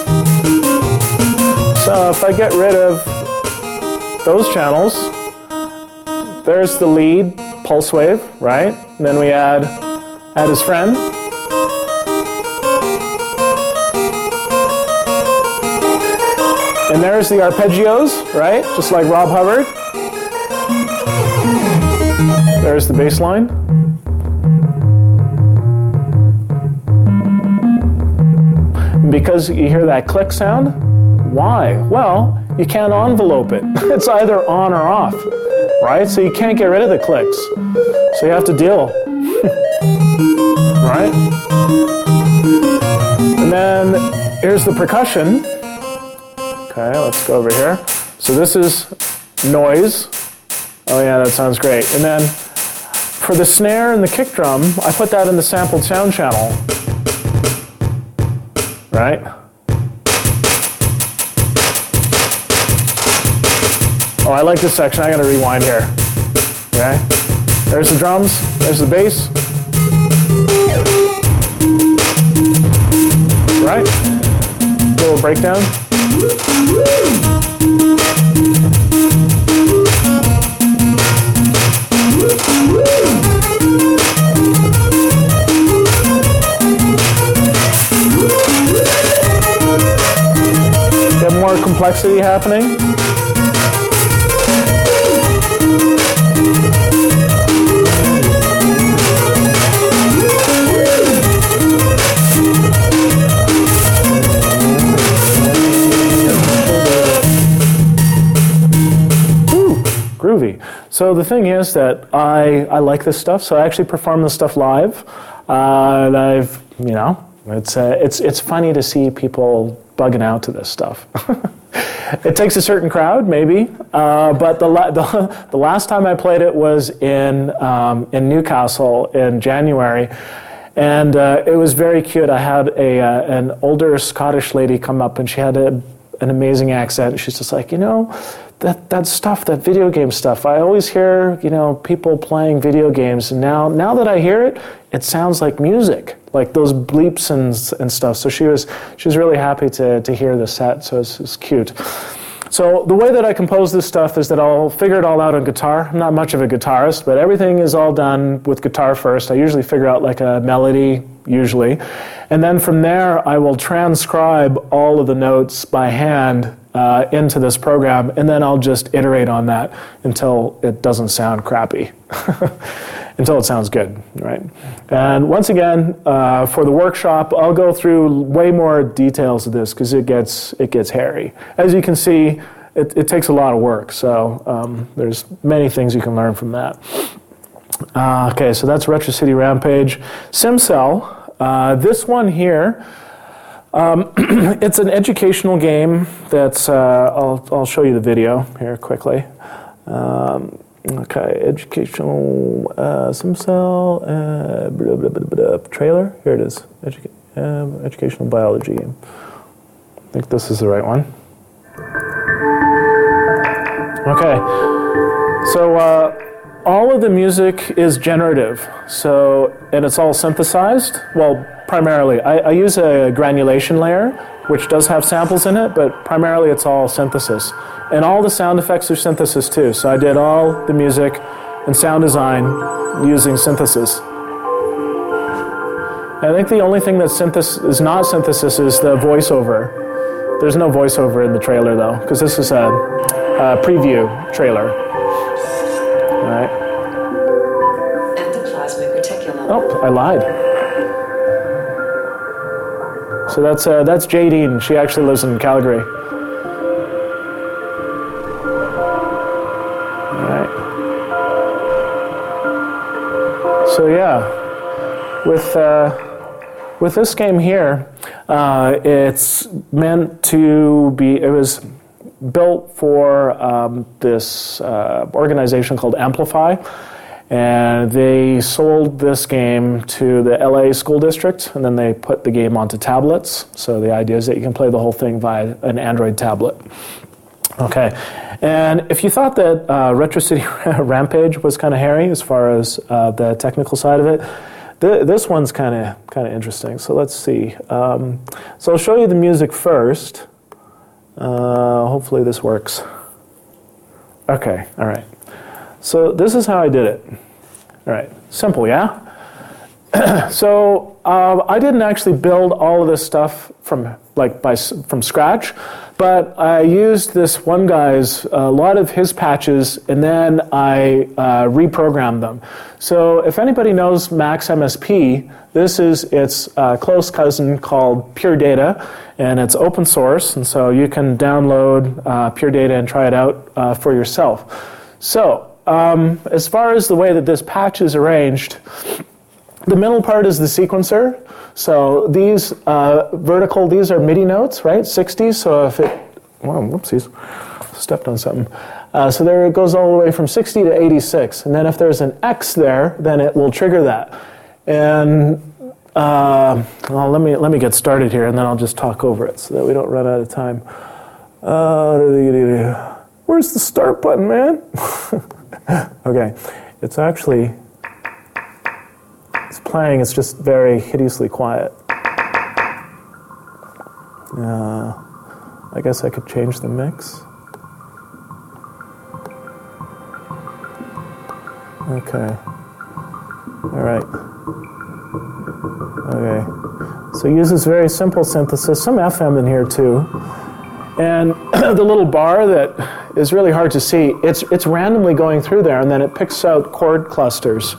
So if I get rid of those channels, there's the lead pulse wave, right? And then we add his friend. And there's the arpeggios, right? Just like Rob Hubbard. There's the bass line. because you hear that click sound. Why? Well, you can't envelope it. It's either on or off, right? So you can't get rid of the clicks. So you have to deal, right? And then here's the percussion. Okay, let's go over here. So this is noise. Oh yeah, that sounds great. And then for the snare and the kick drum, I put that in the sampled sound channel, right? Oh, I like this section. I gotta rewind here. Okay, there's the drums, there's the bass. Right? Little breakdown. Get more complexity happening. Groovy. So the thing is that I like this stuff, so I actually perform this stuff live. And it's funny to see people bugging out to this stuff. It takes a certain crowd, maybe, but the last time I played it was in Newcastle in January, and it was very cute. I had an older Scottish lady come up, and she had an amazing accent. She's just like, that stuff, that video game stuff. I always hear, people playing video games, and now that I hear it, it sounds like music, like those bleeps and stuff. So she was really happy to hear the set. So it's cute. So the way that I compose this stuff is that I'll figure it all out on guitar. I'm not much of a guitarist, but everything is all done with guitar first. I usually figure out like a melody, usually. And then from there, I will transcribe all of the notes by hand into this program, and then I'll just iterate on that until it doesn't sound crappy, until it sounds good, right? And once again, for the workshop, I'll go through way more details of this because it gets hairy. As you can see, it takes a lot of work, so there's many things you can learn from that. Okay, so that's Retro City Rampage. SimCell, this one here, it's an educational game that's, I'll show you the video here quickly. Okay, educational SimCell, trailer, here it is, educational biology game. I think this is the right one. Okay, so all of the music is generative, and it's all synthesized. Well, primarily, I use a granulation layer, which does have samples in it, but primarily it's all synthesis. And all the sound effects are synthesis too. So I did all the music and sound design using synthesis. I think the only thing that is not synthesis is the voiceover. There's no voiceover in the trailer though, because this is a preview trailer. All right. Endoplasmic reticulum. Oh, I lied. So that's Jadine. She actually lives in Calgary. All right. So yeah, with this game here, it's meant to be. It was built for this organization called Amplify. And they sold this game to the LA school district, and then they put the game onto tablets. So the idea is that you can play the whole thing via an Android tablet. Okay, and if you thought that Retro City Rampage was kind of hairy as far as the technical side of it, this one's kind of interesting. So let's see. So I'll show you the music first. Hopefully this works. Okay, all right. So this is how I did it. All right, simple, yeah? So I didn't actually build all of this stuff from scratch, But I used this one guy's, a lot of his patches, and then I reprogrammed them. So if anybody knows Max MSP, this is its close cousin called Pure Data, and it's open source, and so you can download Pure Data and try it out for yourself. So as far as the way that this patch is arranged, the middle part is the sequencer. So these vertical, these are MIDI notes, right? 60s. So if it, wow, whoopsies, stepped on something. So there it goes all the way from 60 to 86. And then if there's an X there, then it will trigger that. And well, let me get started here, and then I'll just talk over it so that we don't run out of time. Where's the start button, man? Okay, it's actually, it's playing, it's just very hideously quiet. I guess I could change the mix. Okay. All right. Okay. So it uses very simple synthesis, some FM in here too. And the little bar that is really hard to see, it's randomly going through there, and then it picks out chord clusters.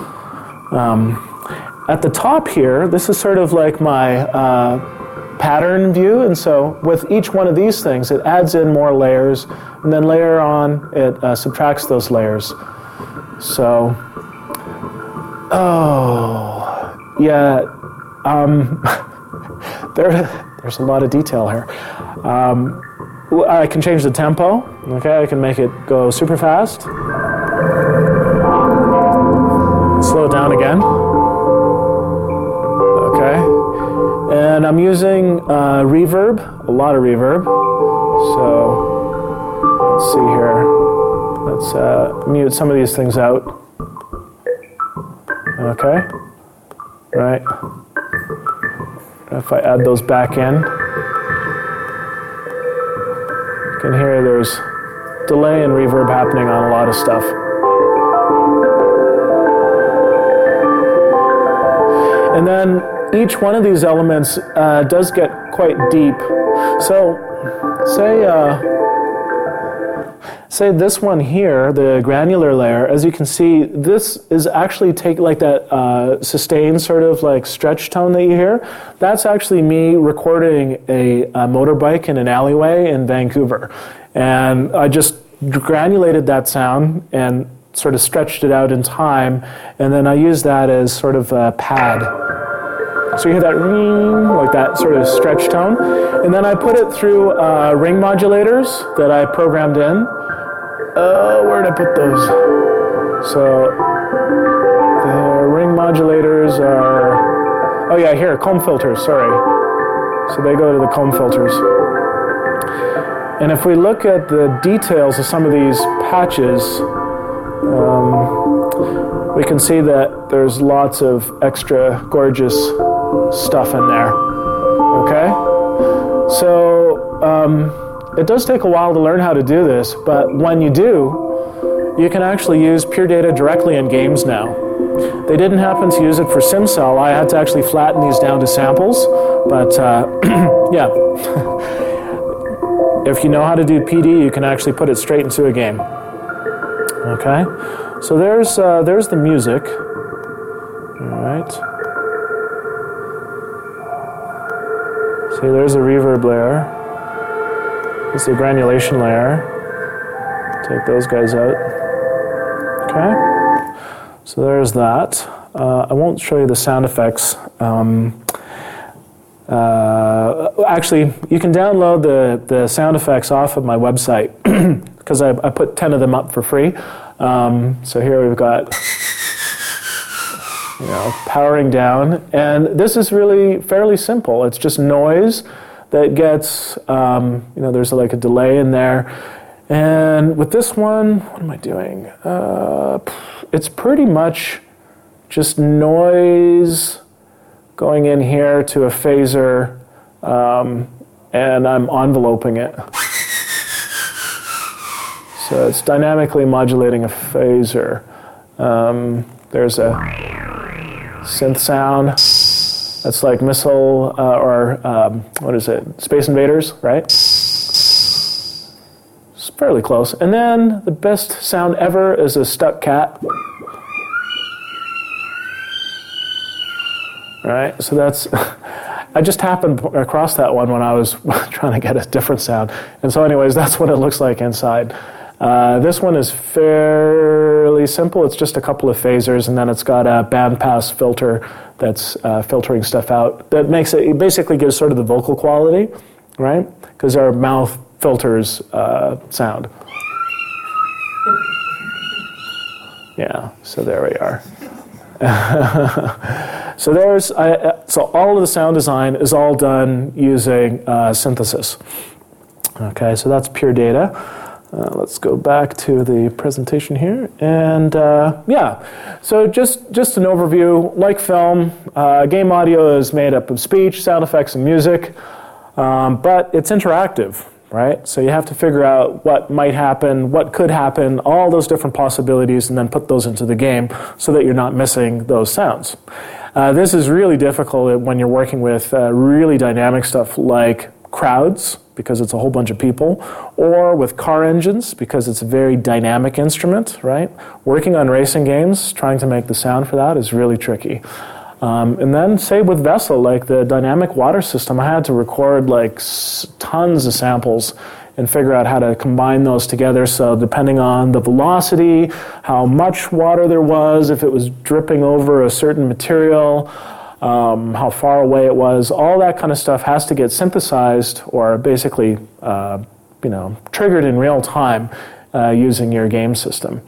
At the top here, this is sort of like my pattern view, and so with each one of these things, it adds in more layers, and then later on, it subtracts those layers. So, oh, yeah, there's a lot of detail here. I can change the tempo, okay, I can make it go super fast. Slow it down again. Okay. And I'm using reverb, a lot of reverb. So, let's see here. Let's mute some of these things out. Okay. Right. If I add those back in, you can hear there's delay and reverb happening on a lot of stuff. And then each one of these elements does get quite deep. So say this one here, the granular layer, as you can see, this is actually like that sustained sort of like stretch tone that you hear. That's actually me recording a motorbike in an alleyway in Vancouver. And I just granulated that sound and sort of stretched it out in time, and then I use that as sort of a pad. So you hear that ring, like that sort of stretch tone, and then I put it through ring modulators that I programmed in. Where did I put those? So the ring modulators are, oh yeah, here, comb filters, sorry. So they go to the comb filters. And if we look at the details of some of these patches, we can see that there's lots of extra gorgeous stuff in there. Okay? So it does take a while to learn how to do this, but when you do, you can actually use Pure Data directly in games now. They didn't happen to use it for SimCell. I had to actually flatten these down to samples, but yeah. If you know how to do PD, you can actually put it straight into a game. Okay, so there's the music. All right. See, there's a reverb layer. This is a granulation layer. Take those guys out. Okay. So there's that. I won't show you the sound effects. Actually, you can download the sound effects off of my website because I put 10 of them up for free. So here we've got, powering down, and this is really fairly simple. It's just noise that gets, there's like a delay in there. And with this one, what am I doing? It's pretty much just noise going in here to a phaser, and I'm enveloping it. So it's dynamically modulating a phaser. There's a synth sound. That's like Missile, or what is it? Space Invaders, right? fairly close. And then the best sound ever is a stuck cat. Right, so that's, I just happened across that one when I was trying to get a different sound. And so anyways, that's what it looks like inside. This one is fairly simple. It's just a couple of phasers, and then it's got a bandpass filter that's filtering stuff out. That makes it, it basically gives sort of the vocal quality, right? Because our mouth filters sound. Yeah, so there we are. So there's, so all of the sound design is all done using synthesis. Okay, so that's pure data. Let's go back to the presentation here, and yeah. So just an overview. Like film, game audio is made up of speech, sound effects, and music, but it's interactive. Right? So you have to figure out what might happen, what could happen, all those different possibilities, and then put those into the game so that you're not missing those sounds. This is really difficult when you're working with really dynamic stuff like crowds, because it's a whole bunch of people, or with car engines, because it's a very dynamic instrument, right? Working on racing games, trying to make the sound for that is really tricky. And then, say with Vessel, like the dynamic water system, I had to record like tons of samples and figure out how to combine those together. So depending on the velocity, how much water there was, if it was dripping over a certain material, how far away it was, all that kind of stuff has to get synthesized or basically, triggered in real time using your game system.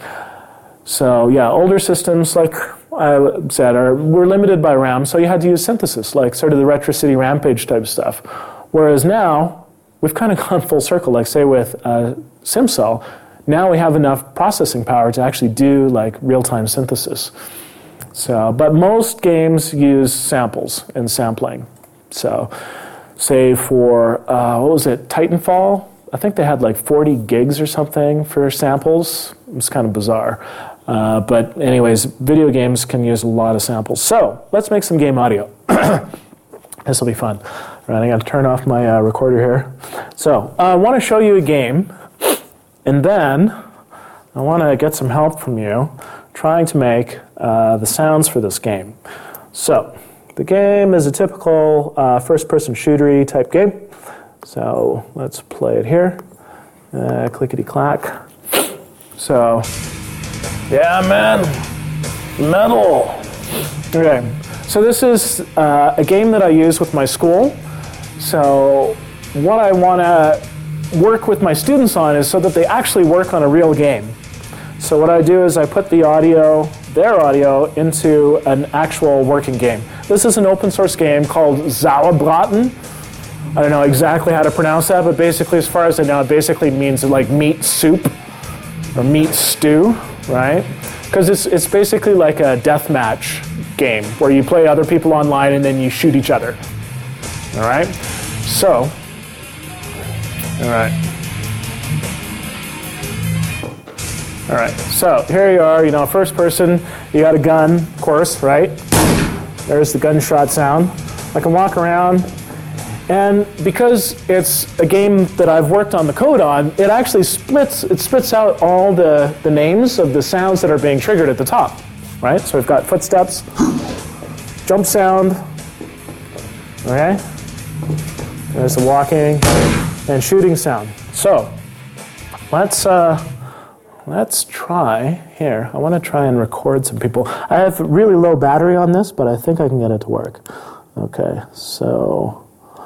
So yeah, older systems, like I said, were limited by RAM, so you had to use synthesis, like sort of the Retro City Rampage type stuff. Whereas now, we've kind of gone full circle, like say with SimCell, now we have enough processing power to actually do like real-time synthesis. So, but most games use samples and sampling. So, say for, what was it, Titanfall? I think they had like 40 gigs or something for samples. It was kind of bizarre. But anyways, video games can use a lot of samples. So let's make some game audio. This will be fun. All right, I'm going to turn off my recorder here. So I want to show you a game, and then I want to get some help from you trying to make the sounds for this game. So the game is a typical first-person shootery type game. So let's play it here. Clickety-clack. So, yeah, man. Metal. Okay. So this is a game that I use with my school. So what I want to work with my students on is so that they actually work on a real game. So what I do is I put the audio, their audio, into an actual working game. This is an open source game called Sauerbraten. I don't know exactly how to pronounce that, but basically, as far as I know, it basically means like meat soup or meat stew, right? Because it's basically like a deathmatch game where you play other people online and then you shoot each other. All right? So, all right. All right, so here you are, first person, you got a gun, of course, right? There's the gunshot sound. I can walk around. And because it's a game that I've worked on the code on, it actually spits out all the names of the sounds that are being triggered at the top, right? So we've got footsteps, jump sound, okay? There's the walking and shooting sound. So let's try here. I want to try and record some people. I have really low battery on this, but I think I can get it to work. Okay, so...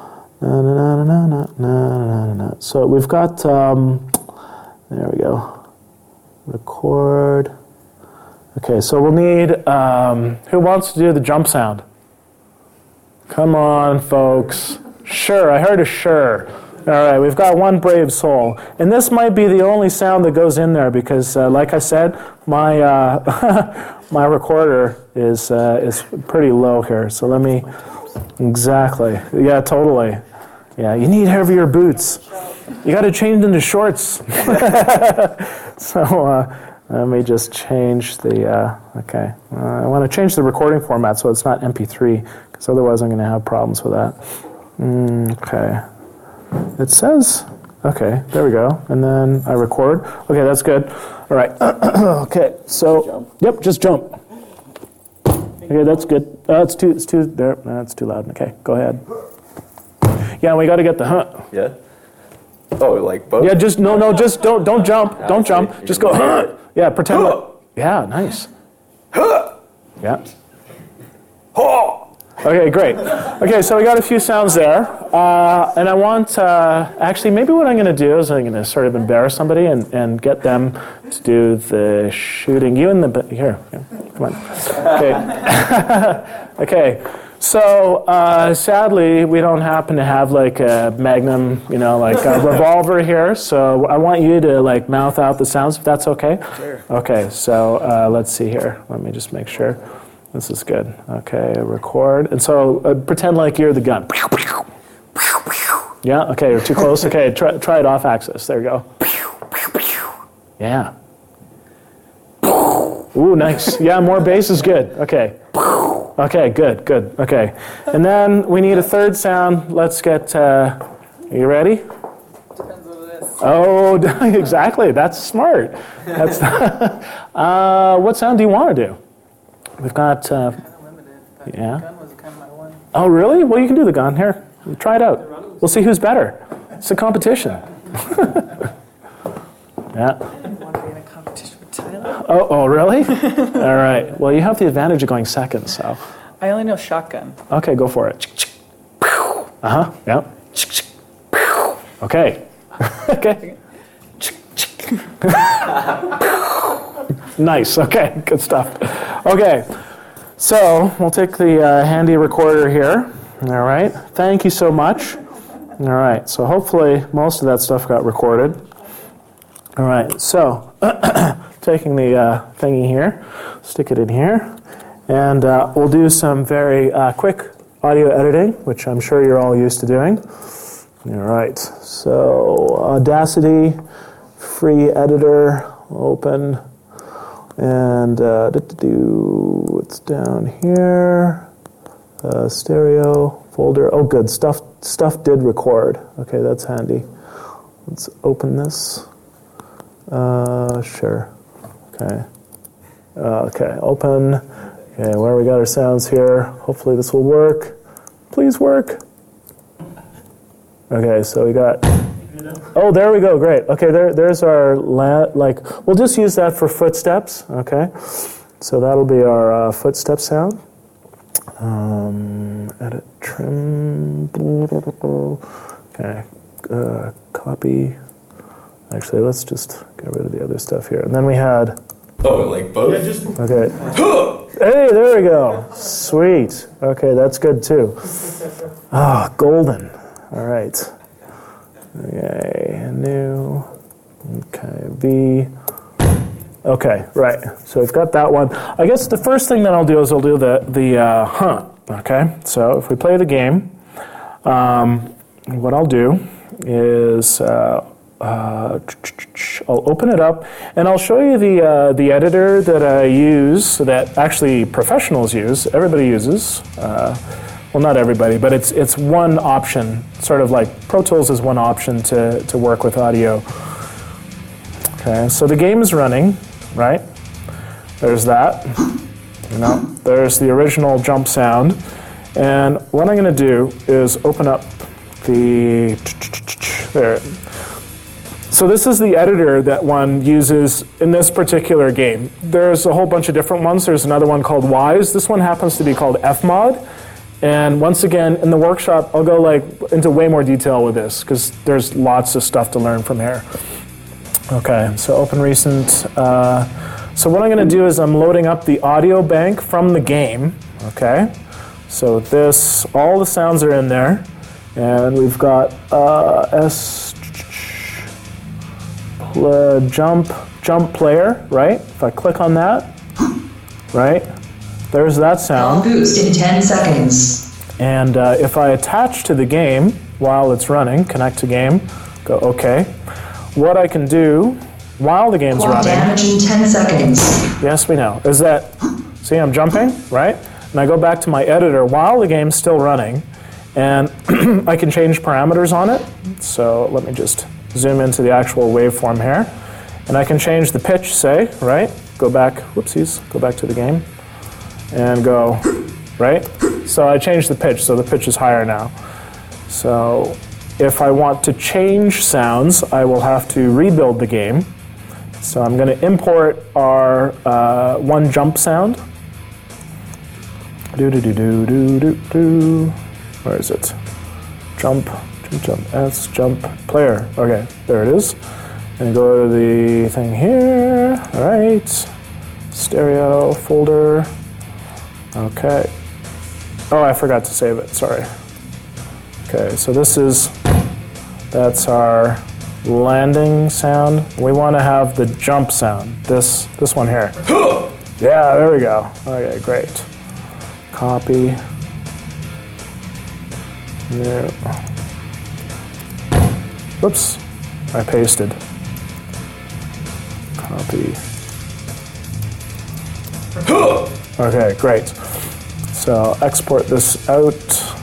So we've got, there we go, record. Okay, so we'll need, who wants to do the jump sound? Come on, folks. Sure, I heard a sure. All right, we've got one brave soul. And this might be the only sound that goes in there because, like I said, my my recorder is pretty low here. So let me, exactly. Yeah, totally. Yeah, you need heavier boots. You got to change into shorts. So let me just change the, okay. I want to change the recording format so it's not MP3, because otherwise I'm going to have problems with that. Okay. It says Okay, there we go. And then I record. Okay, that's good. All right. Okay, so, yep, just jump. Okay, that's good. It's too, there, that's too loud. Okay, go ahead. Yeah, we got to get the Yeah? Oh, like both? Yeah, just, no, just don't jump. Don't jump. Just go, Yeah, pretend like, yeah, nice. Yeah. Okay, great. Okay, so we got a few sounds there. And I want, actually, maybe what I'm going to do is I'm going to sort of embarrass somebody and get them to do the shooting. You in the, here, come on. Okay. Okay, so sadly, we don't happen to have like a Magnum, like a revolver here. So I want you to like mouth out the sounds, if that's okay. Sure. Okay, so let's see here. Let me just make sure. This is good. Okay, record. And so pretend like you're the gun. Yeah, okay, you're too close. Okay, try it off axis. There you go. Yeah. Ooh, nice. Yeah, more bass is good. Okay. Okay, good. Okay. And then we need a third sound. Let's get, are you ready? Depends what it is. Oh, exactly. That's smart. That's what sound do you want to do? We've got, Kind of limited, but yeah. gun was kind of my one. Oh, really? Well, you can do the gun. Here, try it out. We'll see who's better. It's a competition. Yeah. I didn't want to be in a competition with Tyler. Oh, really? All right. Well, you have the advantage of going second, so. I only know shotgun. Okay, go for it. Uh-huh, yeah. Okay. Okay. Nice, okay, good stuff. Okay, so we'll take the handy recorder here. All right, thank you so much. All right, so hopefully most of that stuff got recorded. All right, so taking the thingy here, stick it in here, and we'll do some very quick audio editing, which I'm sure you're all used to doing. All right, so Audacity, free editor, open, and it's down here, stereo folder. Oh, good, stuff did record. Okay, that's handy. Let's open this. Sure. Okay. Okay, open. Okay, where we got our sounds here. Hopefully this will work. Please work. Okay, so we got. Oh, there we go. Great. Okay, there's our we'll just use that for footsteps. Okay, so that'll be our footstep sound. Edit, trim. Okay, copy. Actually, let's just get rid of the other stuff here. And then we had. Oh, like both? Okay. Hey, there we go. Sweet. Okay, that's good too. Ah, golden. All right. Okay, new. Okay, V. Okay, right. So we've got that one. I guess the first thing that I'll do is I'll do the hunt. Okay, so if we play the game, what I'll do is I'll open it up and I'll show you the editor that I use, that actually professionals use. Everybody uses. Well, not everybody, but it's one option, sort of like Pro Tools is one option to work with audio. Okay, so the game is running, right? There's that. There's the original jump sound. And what I'm going to do is open up the... There. So this is the editor that one uses in this particular game. There's a whole bunch of different ones. There's another one called Wise. This one happens to be called Fmod. And once again, in the workshop, I'll go into way more detail with this because there's lots of stuff to learn from here. Okay, so open recent. So what I'm going to do is I'm loading up the audio bank from the game. Okay, so this, all the sounds are in there, and we've got jump player, right? If I click on that, right? There's that sound. Boost in 10 seconds. And if I attach to the game while it's running, connect to game, go OK. What I can do while the game's running. Damage in 10 seconds. Yes, we know. Is that, see, I'm jumping, right? And I go back to my editor while the game's still running, and I can change parameters on it. So let me just zoom into the actual waveform here. And I can change the pitch, say, right? Go back, whoopsies, go back to the game. And go, right? So I changed the pitch, so the pitch is higher now. So if I want to change sounds, I will have to rebuild the game. So I'm going to import our one jump sound. Where is it? Jump, S, jump, player. Okay, there it is. And go to the thing here. All right. Stereo folder. Okay. Oh, I forgot to save it. Sorry. Okay, so that's our landing sound. We want to have the jump sound. This one here. Yeah, there we go. Okay, great. Copy. New. Whoops, I pasted. Copy. Okay, great. So export this out.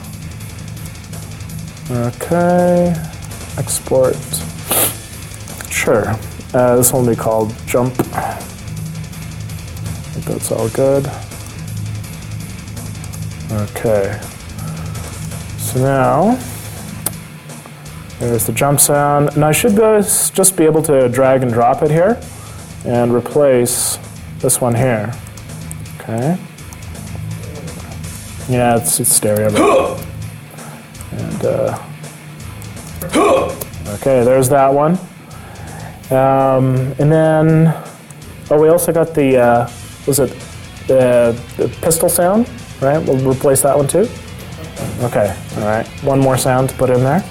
Okay, export. Sure. This one will be called jump. I think that's all good. Okay. So now, there's the jump sound. And I should just be able to drag and drop it here and replace this one here. Okay. Yeah, it's stereo. And okay, there's that one. And then, we also got the pistol sound, right? We'll replace that one too. Okay, all right. One more sound to put in there.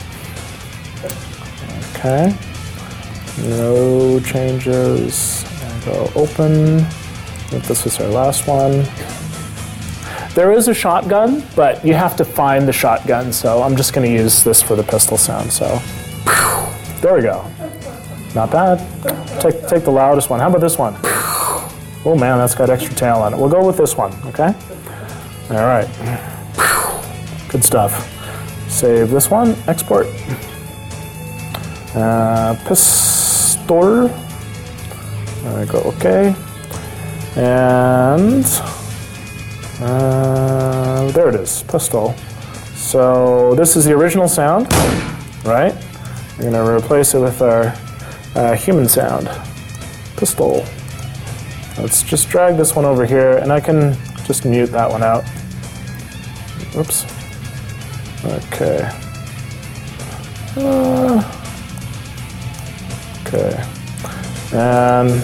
Okay. No changes. And go open. I think this was our last one. There is a shotgun, but you have to find the shotgun, so I'm just going to use this for the pistol sound. So, there we go. Not bad. Take the loudest one. How about this one? Oh man, that's got extra tail on it. We'll go with this one, okay? All right. Good stuff. Save this one, export. Pistol. There we go, okay. And there it is, pistol. So this is the original sound, right? We're going to replace it with our human sound. Pistol. Let's just drag this one over here, and I can just mute that one out. Oops. Okay. Okay. And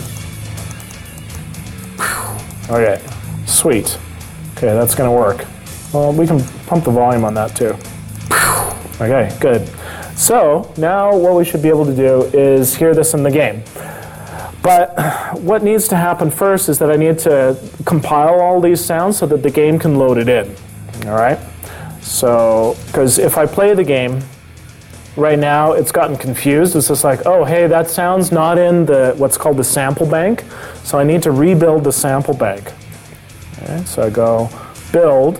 okay, sweet. Okay, that's going to work. Well, we can pump the volume on that too. Okay, good. So now what we should be able to do is hear this in the game. But what needs to happen first is that I need to compile all these sounds so that the game can load it in. All right? So, because if I play the game, right now it's gotten confused. It's just like, oh, hey, that sound's not in what's called the sample bank. So I need to rebuild the sample bank. Okay, so I go build,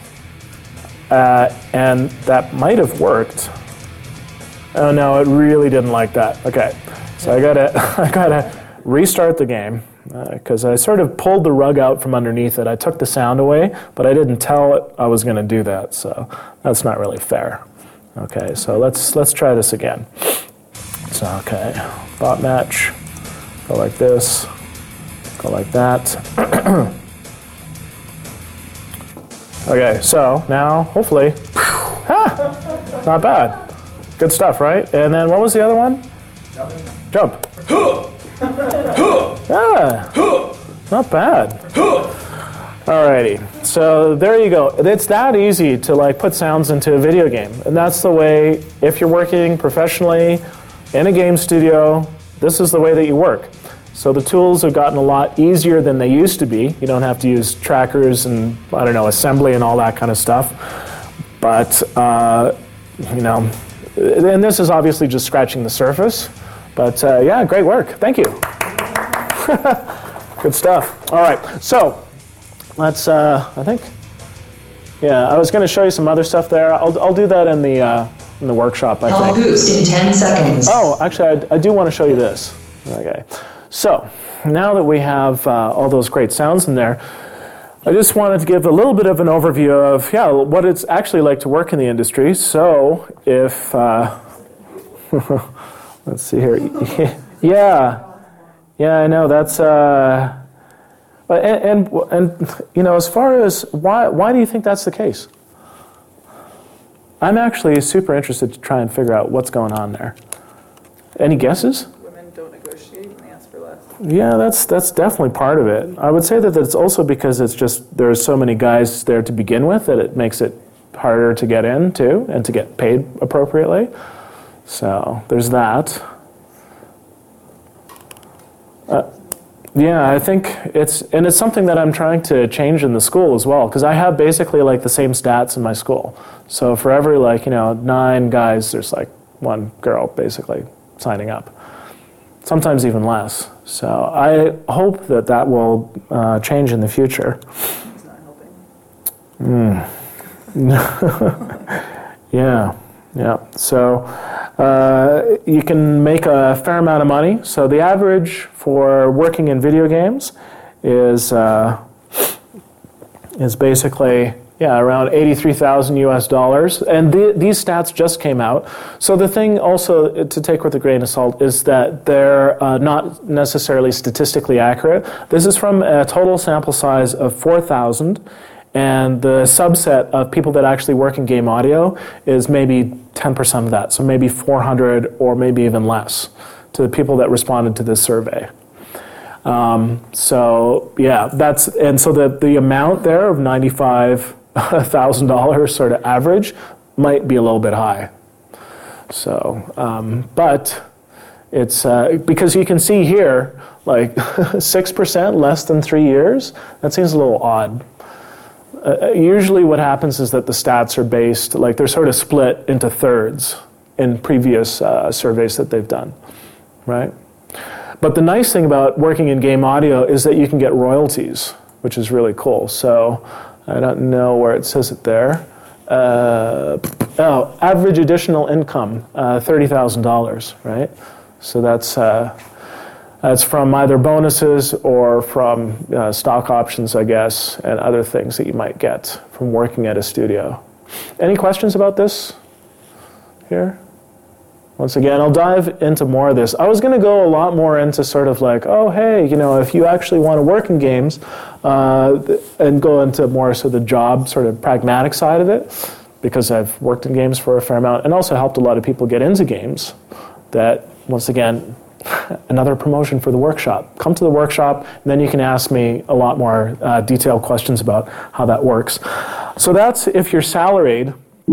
and that might have worked. Oh no, it really didn't like that. Okay, so I gotta restart the game because I sort of pulled the rug out from underneath it. I took the sound away, but I didn't tell it I was going to do that. So that's not really fair. Okay, so let's try this again. So okay, bot match. Go like this. Go like that. Okay, so now hopefully, not bad. Good stuff, right? And then what was the other one? Jump. Yeah, not bad. Alrighty, so there you go. It's that easy to like put sounds into a video game, and that's the way. If you're working professionally in a game studio, this is the way that you work. So the tools have gotten a lot easier than they used to be. You don't have to use trackers and assembly and all that kind of stuff. But and this is obviously just scratching the surface. But yeah, great work. Thank you. Good stuff. All right, so let's. I think. Yeah, I was going to show you some other stuff there. I'll do that in the in the workshop, I Health think. boost in 10 seconds. Oh, actually, I do want to show you this. Okay. So, now that we have all those great sounds in there, I just wanted to give a little bit of an overview of, what it's actually like to work in the industry. So, if, let's see here. Yeah, I know, that's, and as far as, why do you think that's the case? I'm actually super interested to try and figure out what's going on there. Any guesses? Women don't negotiate and they ask for less. Yeah, that's definitely part of it. I would say that it's also because it's just there's so many guys there to begin with that it makes it harder to get in too and to get paid appropriately. So there's that. I think it's something that I'm trying to change in the school as well, because I have basically like the same stats in my school. So for every 9 guys, there's like 1 girl basically signing up. Sometimes even less. So I hope that will change in the future. It's not helping. Yeah. So you can make a fair amount of money. So the average for working in video games is basically around $83,000 US, and these stats just came out. So the thing also to take with a grain of salt is that they're not necessarily statistically accurate. This is from a total sample size of 4,000. And the subset of people that actually work in game audio is maybe 10% of that, so maybe 400 or maybe even less to the people that responded to this survey. So the amount there of $95,000 sort of average might be a little bit high. So, but it's because you can see here, like 6% less than 3 years. That seems a little odd. Usually what happens is that the stats are based, they're sort of split into thirds in previous surveys that they've done, right? But the nice thing about working in game audio is that you can get royalties, which is really cool. So I don't know where it says it there. Average additional income, $30,000, right? So that's from either bonuses or from stock options, I guess, and other things that you might get from working at a studio. Any questions about this here? Once again, I'll dive into more of this. I was going to go a lot more into sort of if you actually want to work in games and go into more sort of the job, sort of pragmatic side of it, because I've worked in games for a fair amount and also helped a lot of people get into games. That, once again, another promotion for the workshop. Come to the workshop, and then you can ask me a lot more detailed questions about how that works. So that's if you're salaried.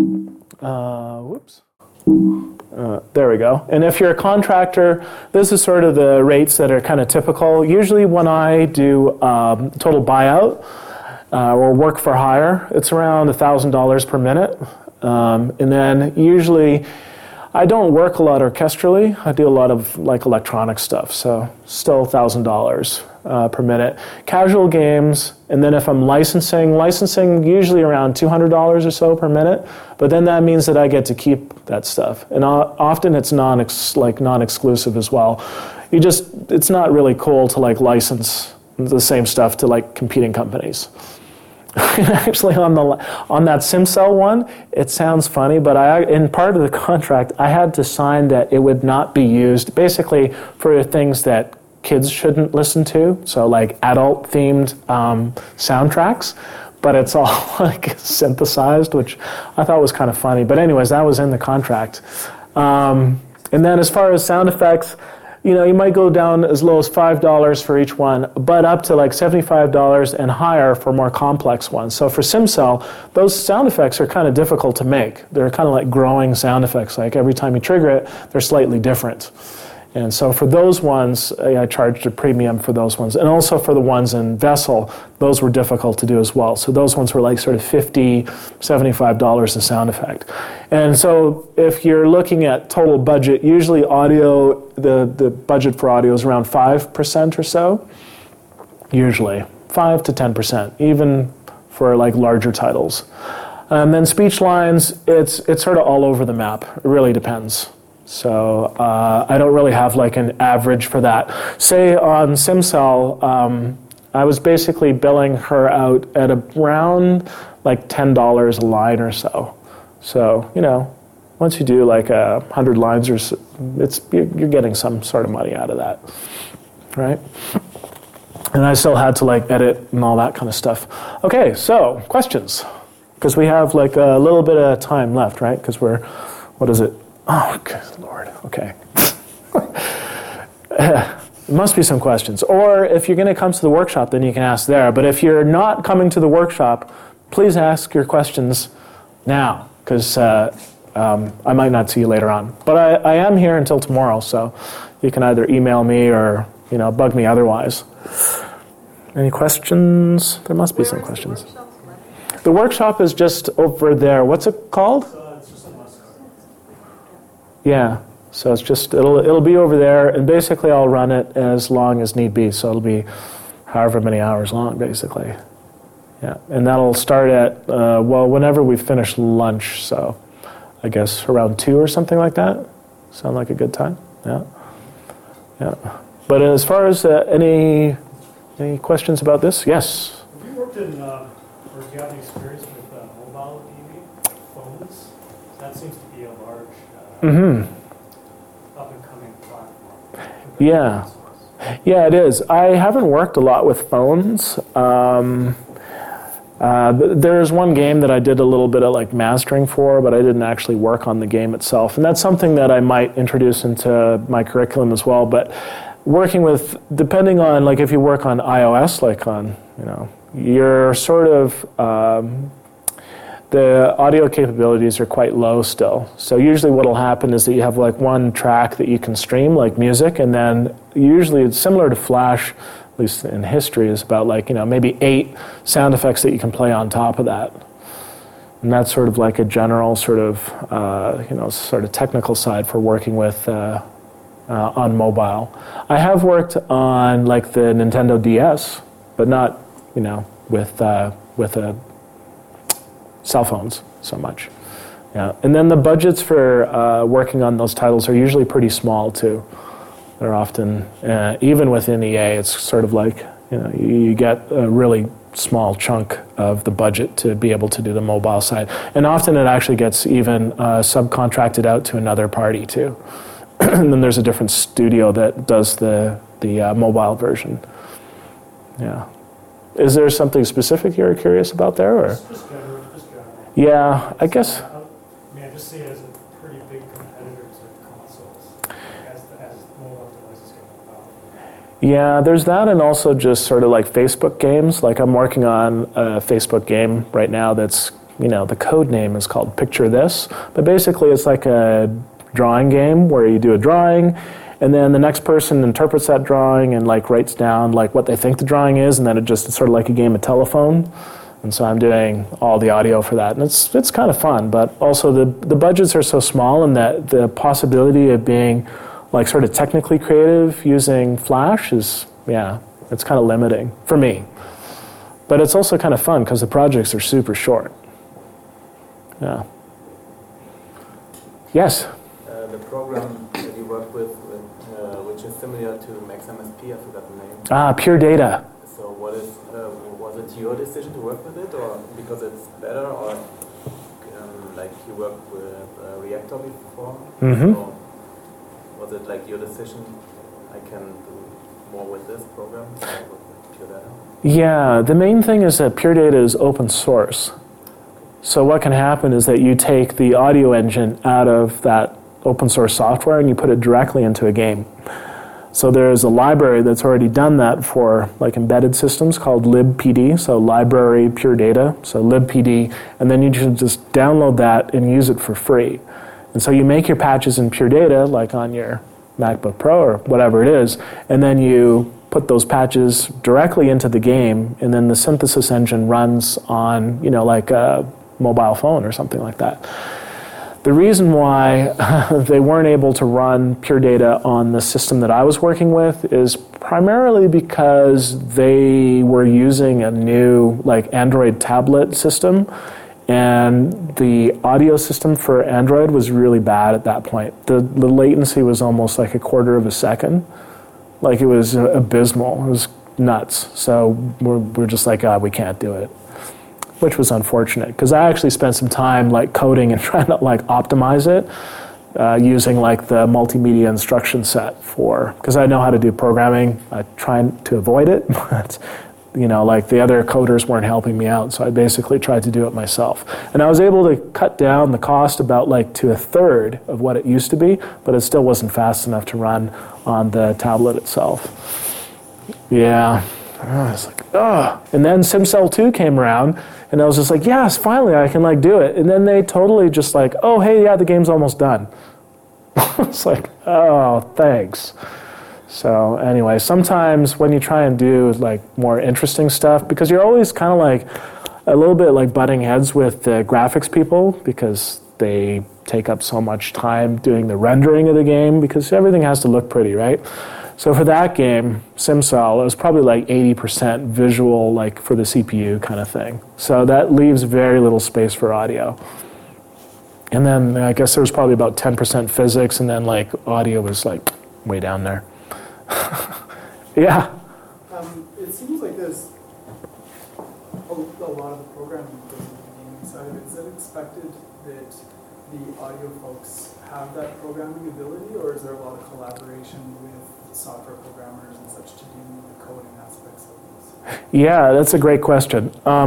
There we go. And if you're a contractor, this is sort of the rates that are kind of typical. Usually when I do total buyout or work for hire, it's around $1,000 per minute. And then usually I don't work a lot orchestrally. I do a lot of electronic stuff, so still $1,000 per minute. Casual games, and then if I'm licensing usually around $200 or so per minute. But then that means that I get to keep that stuff, and often it's non-exclusive as well. It's not really cool to license the same stuff to competing companies. Actually, on that SimCell one, it sounds funny, but in part of the contract, I had to sign that it would not be used basically for things that kids shouldn't listen to, so adult-themed soundtracks, but it's all synthesized, which I thought was kind of funny. But anyways, that was in the contract. And then as far as sound effects, you might go down as low as $5 for each one, but up to $75 and higher for more complex ones. So for SimCell, those sound effects are kind of difficult to make. They're kind of like growing sound effects. Every time you trigger it, they're slightly different. And so for those ones, I charged a premium for those ones. And also for the ones in Vessel, those were difficult to do as well. So those ones were sort of $50, $75 a sound effect. And so if you're looking at total budget, usually audio, the budget for audio is around 5% or so. Usually 5 to 10%, even for larger titles. And then speech lines, it's sort of all over the map. It really depends. So I don't really have like an average for that. Say on SimCell, I was basically billing her out at around like $10 a line or so. So, you know, once you do like 100 lines or so, you're getting some sort of money out of that, right? And I still had to like edit and all that kind of stuff. Okay, so questions. Because we have like a little bit of time left, right? Because what is it? Oh, good Lord, okay. There must be some questions. Or if you're going to come to the workshop, then you can ask there. But if you're not coming to the workshop, please ask your questions now, because I might not see you later on. But I am here until tomorrow, so you can either email me or, you know, bug me otherwise. Any questions? There must be some questions. The workshop is just over there. What's it called? It's just a must. Yeah. So it's just it'll be over there, and basically I'll run it as long as need be. So it'll be however many hours long, basically. Yeah, and that'll start at whenever we finish lunch. So I guess around 2 or something like that. Sound like a good time? Yeah. Yeah. But as far as any questions about this? Yes. Have you worked in, or do you have any experience with mobile EV phones? That seems to be a large up-and-coming platform. Yeah. Yeah, it is. I haven't worked a lot with phones. There's one game that I did a little bit of like mastering for, but I didn't actually work on the game itself. And that's something that I might introduce into my curriculum as well. But working with, depending on, like if you work on iOS, like on, you know, you're sort of, the audio capabilities are quite low still. So usually what will happen is that you have like one track that you can stream, like music, and then usually it's similar to Flash, at least in history, is about like, you know, maybe 8 sound effects that you can play on top of that. And that's sort of like a general sort of, you know, sort of technical side for working with on mobile. I have worked on like the Nintendo DS, but not, you know, with cell phones so much. Yeah, and then the budgets for working on those titles are usually pretty small too. They're often, even within EA, it's sort of like, you know, you get a really small chunk of the budget to be able to do the mobile side. And often it actually gets even subcontracted out to another party too. And then there's a different studio that does the mobile version. Yeah. Is there something specific you're curious about there? Or? Just general. Yeah, I guess. I mean, I just see it as a pretty big competitor to consoles as mobile devices get more powerful. Yeah, there's that, and also just sort of like Facebook games. Like I'm working on a Facebook game right now that's, you know, the code name is called Picture This, but basically it's like a drawing game where you do a drawing, and then the next person interprets that drawing and like writes down like what they think the drawing is, and then it's sort of like a game of telephone. And so I'm doing all the audio for that, and it's kind of fun. But also the budgets are so small, and that the possibility of being like sort of technically creative using Flash is, yeah, it's kind of limiting for me. But it's also kind of fun because the projects are super short. Yeah. Yes. The program that you work with which is similar to MaxMSP, I forgot the name. Pure Data. So what is, was it your decision to work with it, or because it's better, or like you worked with Reactor before? Mm-hmm. So was it like your decision, I can do more with this program, with Pure Data? Yeah, the main thing is that Pure Data is open source. So what can happen is that you take the audio engine out of that open source software and you put it directly into a game. So there's a library that's already done that for like embedded systems called libpd, so Library Pure Data, so libpd, and then you should just download that and use it for free. And so you make your patches in Pure Data, like on your MacBook Pro or whatever it is, and then you put those patches directly into the game, and then the synthesis engine runs on, you know, like a mobile phone or something like that. The reason why they weren't able to run Pure Data on the system that I was working with is primarily because they were using a new like Android tablet system, And the audio system for Android was really bad at that point. The latency was almost like a quarter of a second. Like, it was abysmal. It was nuts. So we're just like, we can't do it, which was unfortunate, because I actually spent some time like coding and trying to like optimize it using like the multimedia instruction set because I know how to do programming. I try to avoid it, but like the other coders weren't helping me out, so I basically tried to do it myself. And I was able to cut down the cost about like to a third of what it used to be, but it still wasn't fast enough to run on the tablet itself. Yeah. I was like, oh. And then SimCell 2 came around, and I was just like, yes, finally I can like do it. And then they totally just like, oh, hey, yeah, the game's almost done. It's like, oh, thanks. So anyway, sometimes when you try and do like more interesting stuff, because you're always kind of like a little bit like butting heads with the graphics people, because they take up so much time doing the rendering of the game, because everything has to look pretty, right? So for that game, SimCell, it was probably like 80% visual, like for the CPU kind of thing. So that leaves very little space for audio. And then I guess there was probably about 10% physics, and then like audio was like way down there. Yeah. It seems like there's a lot of the programming goes into the gaming side of it. Is it expected that the audio folks have that programming ability, or is there a lot of collaboration with software programmers and such to do the coding aspects of this? Yeah, that's a great question.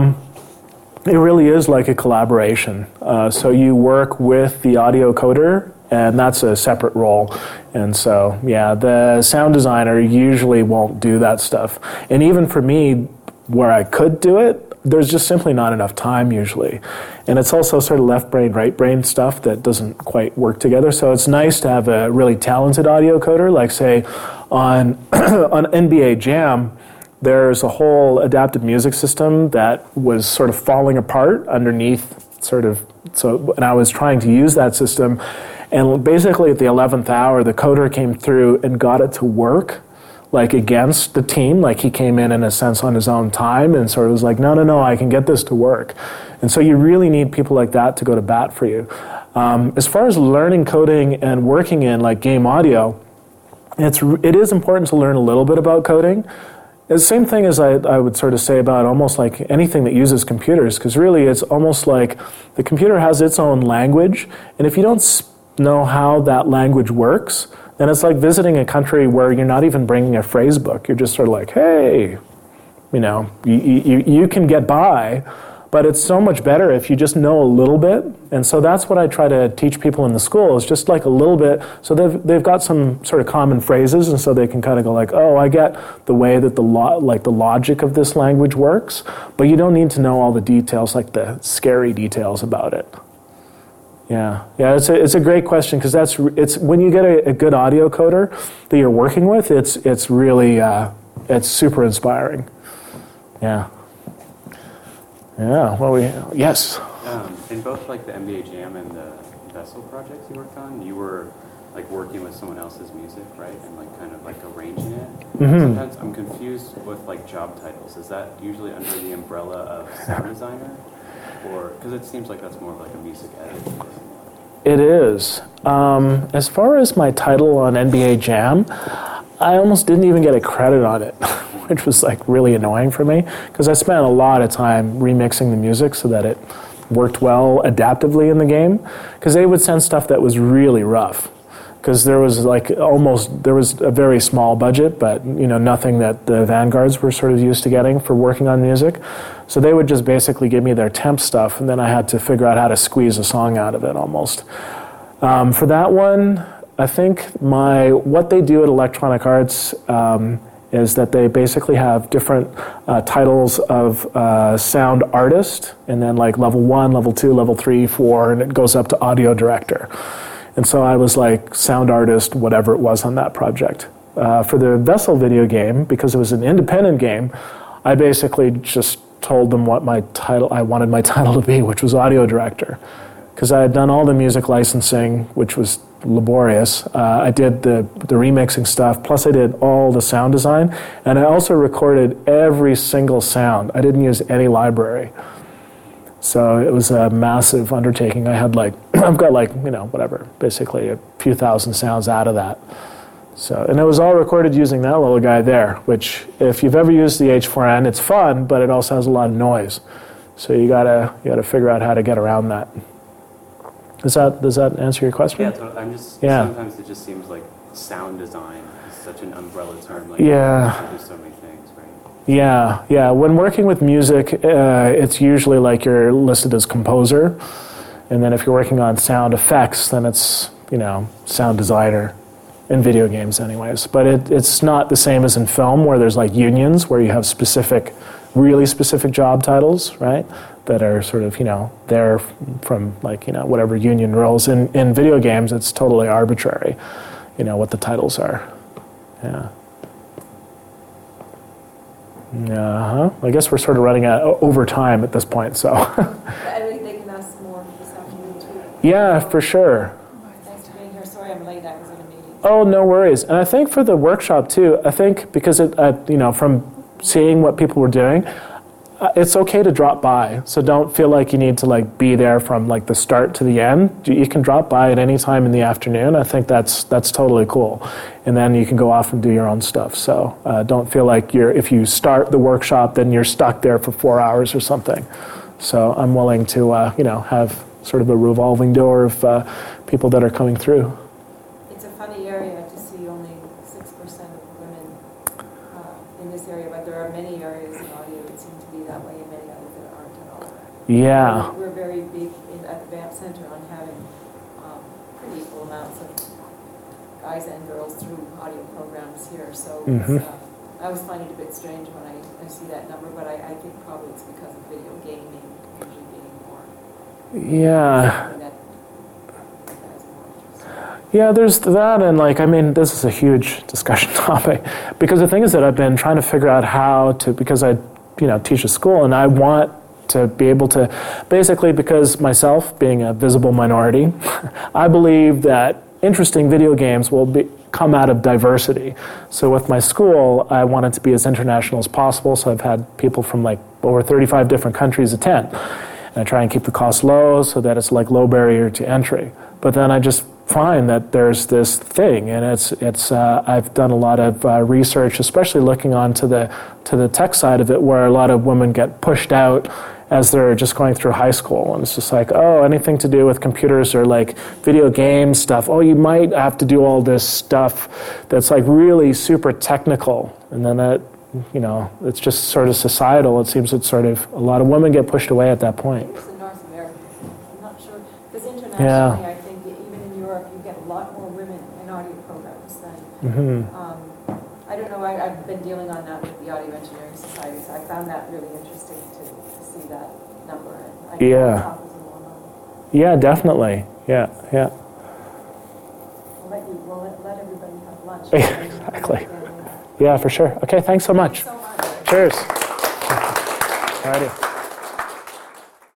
It really is like a collaboration. So you work with the audio coder, and that's a separate role. And so, yeah, the sound designer usually won't do that stuff. And even for me, where I could do it, there's just simply not enough time usually. And it's also sort of left brain, right brain stuff that doesn't quite work together. So it's nice to have a really talented audio coder, like say on on NBA Jam, there's a whole adaptive music system that was sort of falling apart underneath and I was trying to use that system, and basically at the 11th hour, the coder came through and got it to work, like against the team. Like he came in a sense on his own time and sort of was like, no, I can get this to work. And so you really need people like that to go to bat for you. As far as learning coding and working in like game audio, it is important to learn a little bit about coding. The same thing as I would sort of say about almost like anything that uses computers, because really it's almost like the computer has its own language, and if you don't know how that language works, then it's like visiting a country where you're not even bringing a phrase book. You're just sort of like, hey, you can get by, but it's so much better if you just know a little bit. And so that's what I try to teach people in the school, is just like a little bit. So they've got some sort of common phrases, and so they can kind of go like, oh, I get the way that the logic of this language works, but you don't need to know all the details, like the scary details about it. Yeah, it's a great question, because it's when you get a good audio coder that you're working with, it's really it's super inspiring. Yeah. Yeah. Yes. In both like the NBA Jam and the Vessel projects you worked on, you were like working with someone else's music, right, and like kind of like arranging it. Mm-hmm. Sometimes I'm confused with like job titles. Is that usually under the umbrella of sound designer? Or, because it seems like that's more of like a music edit. It is. As far as my title on NBA Jam, I almost didn't even get a credit on it, which was like really annoying for me, because I spent a lot of time remixing the music so that it worked well adaptively in the game, because they would send stuff that was really rough. Because there was a very small budget, but nothing that the Vanguards were sort of used to getting for working on music. So they would just basically give me their temp stuff, and then I had to figure out how to squeeze a song out of it almost. For that one, I think what they do at Electronic Arts is that they basically have different titles of sound artist, and then like level 1, level 2, level 3, 4, and it goes up to audio director. And so I was like sound artist, whatever it was on that project. For the Vessel video game, because it was an independent game, I basically just told them what I wanted my title to be, which was audio director. Because I had done all the music licensing, which was laborious. I did the remixing stuff, plus I did all the sound design, and I also recorded every single sound. I didn't use any library. So it was a massive undertaking. I had like, I've got like, whatever, basically a few thousand sounds out of that. So, and it was all recorded using that little guy there, which if you've ever used the H4n, it's fun, but it also has a lot of noise. So you gotta figure out how to get around that. Does that answer your question? Yeah, totally. Sometimes it just seems like sound design is such an umbrella term. Like, yeah. You can do so many things, right? Yeah. When working with music, it's usually like you're listed as composer, and then if you're working on sound effects, then it's sound designer in video games, anyways. But it's not the same as in film, where there's like unions, where you have really specific job titles, right? That are sort of there from like whatever union roles. In video games, it's totally arbitrary, what the titles are. Yeah. I guess we're sort of running out over time at this point, so. I think they can ask more this afternoon too. Yeah, for sure. Thanks for being here. Sorry I'm late. I was in a meeting. Oh, no worries. And I think for the workshop too, I think because from seeing what people were doing, it's okay to drop by. So don't feel like you need to like be there from like the start to the end. You can drop by at any time in the afternoon. I think that's totally cool. And then you can go off and do your own stuff. So don't feel like if you start the workshop, then you're stuck there for 4 hours or something. So I'm willing to have sort of a revolving door of people that are coming through. It's a funny area to see only 6% of women in this area, but there are many areas in audio that seem to be that way, and many others that aren't at all. Yeah. We're very big at the VAMP Center on having pretty equal amounts of guys and girls through audio programs here. So I always find it a bit strange when I see that number, but I think probably it's because of video gaming usually being more. Yeah. That has more interest. Yeah, there's that, and this is a huge discussion topic, because the thing is that I've been trying to figure out how to, because I, teach a school, and I want to be able to, basically because myself being a visible minority, I believe that interesting video games will come out of diversity. So with my school, I want it to be as international as possible, so I've had people from like over 35 different countries attend. And I try and keep the cost low so that it's like low barrier to entry. But then I just find that there's this thing, and it's I've done a lot of research, especially looking onto the tech side of it, where a lot of women get pushed out as they're just going through high school, and it's just like, oh, anything to do with computers or like video game stuff, oh, you might have to do all this stuff that's like really super technical, and then that, it's just sort of societal. It seems it's sort of, a lot of women get pushed away at that point. It's in North America. I'm not sure, because internationally, I think even in Europe, you get a lot more women in audio programs than. I don't know. I've been dealing on that with the Audio Engineering Society, so I found that really interesting to see that number. And I think it's top as a normal. Yeah, definitely. Yeah. We'll let everybody have lunch. Exactly. Yeah, for sure. Okay, thanks so much. Thanks so much. Cheers. All righty.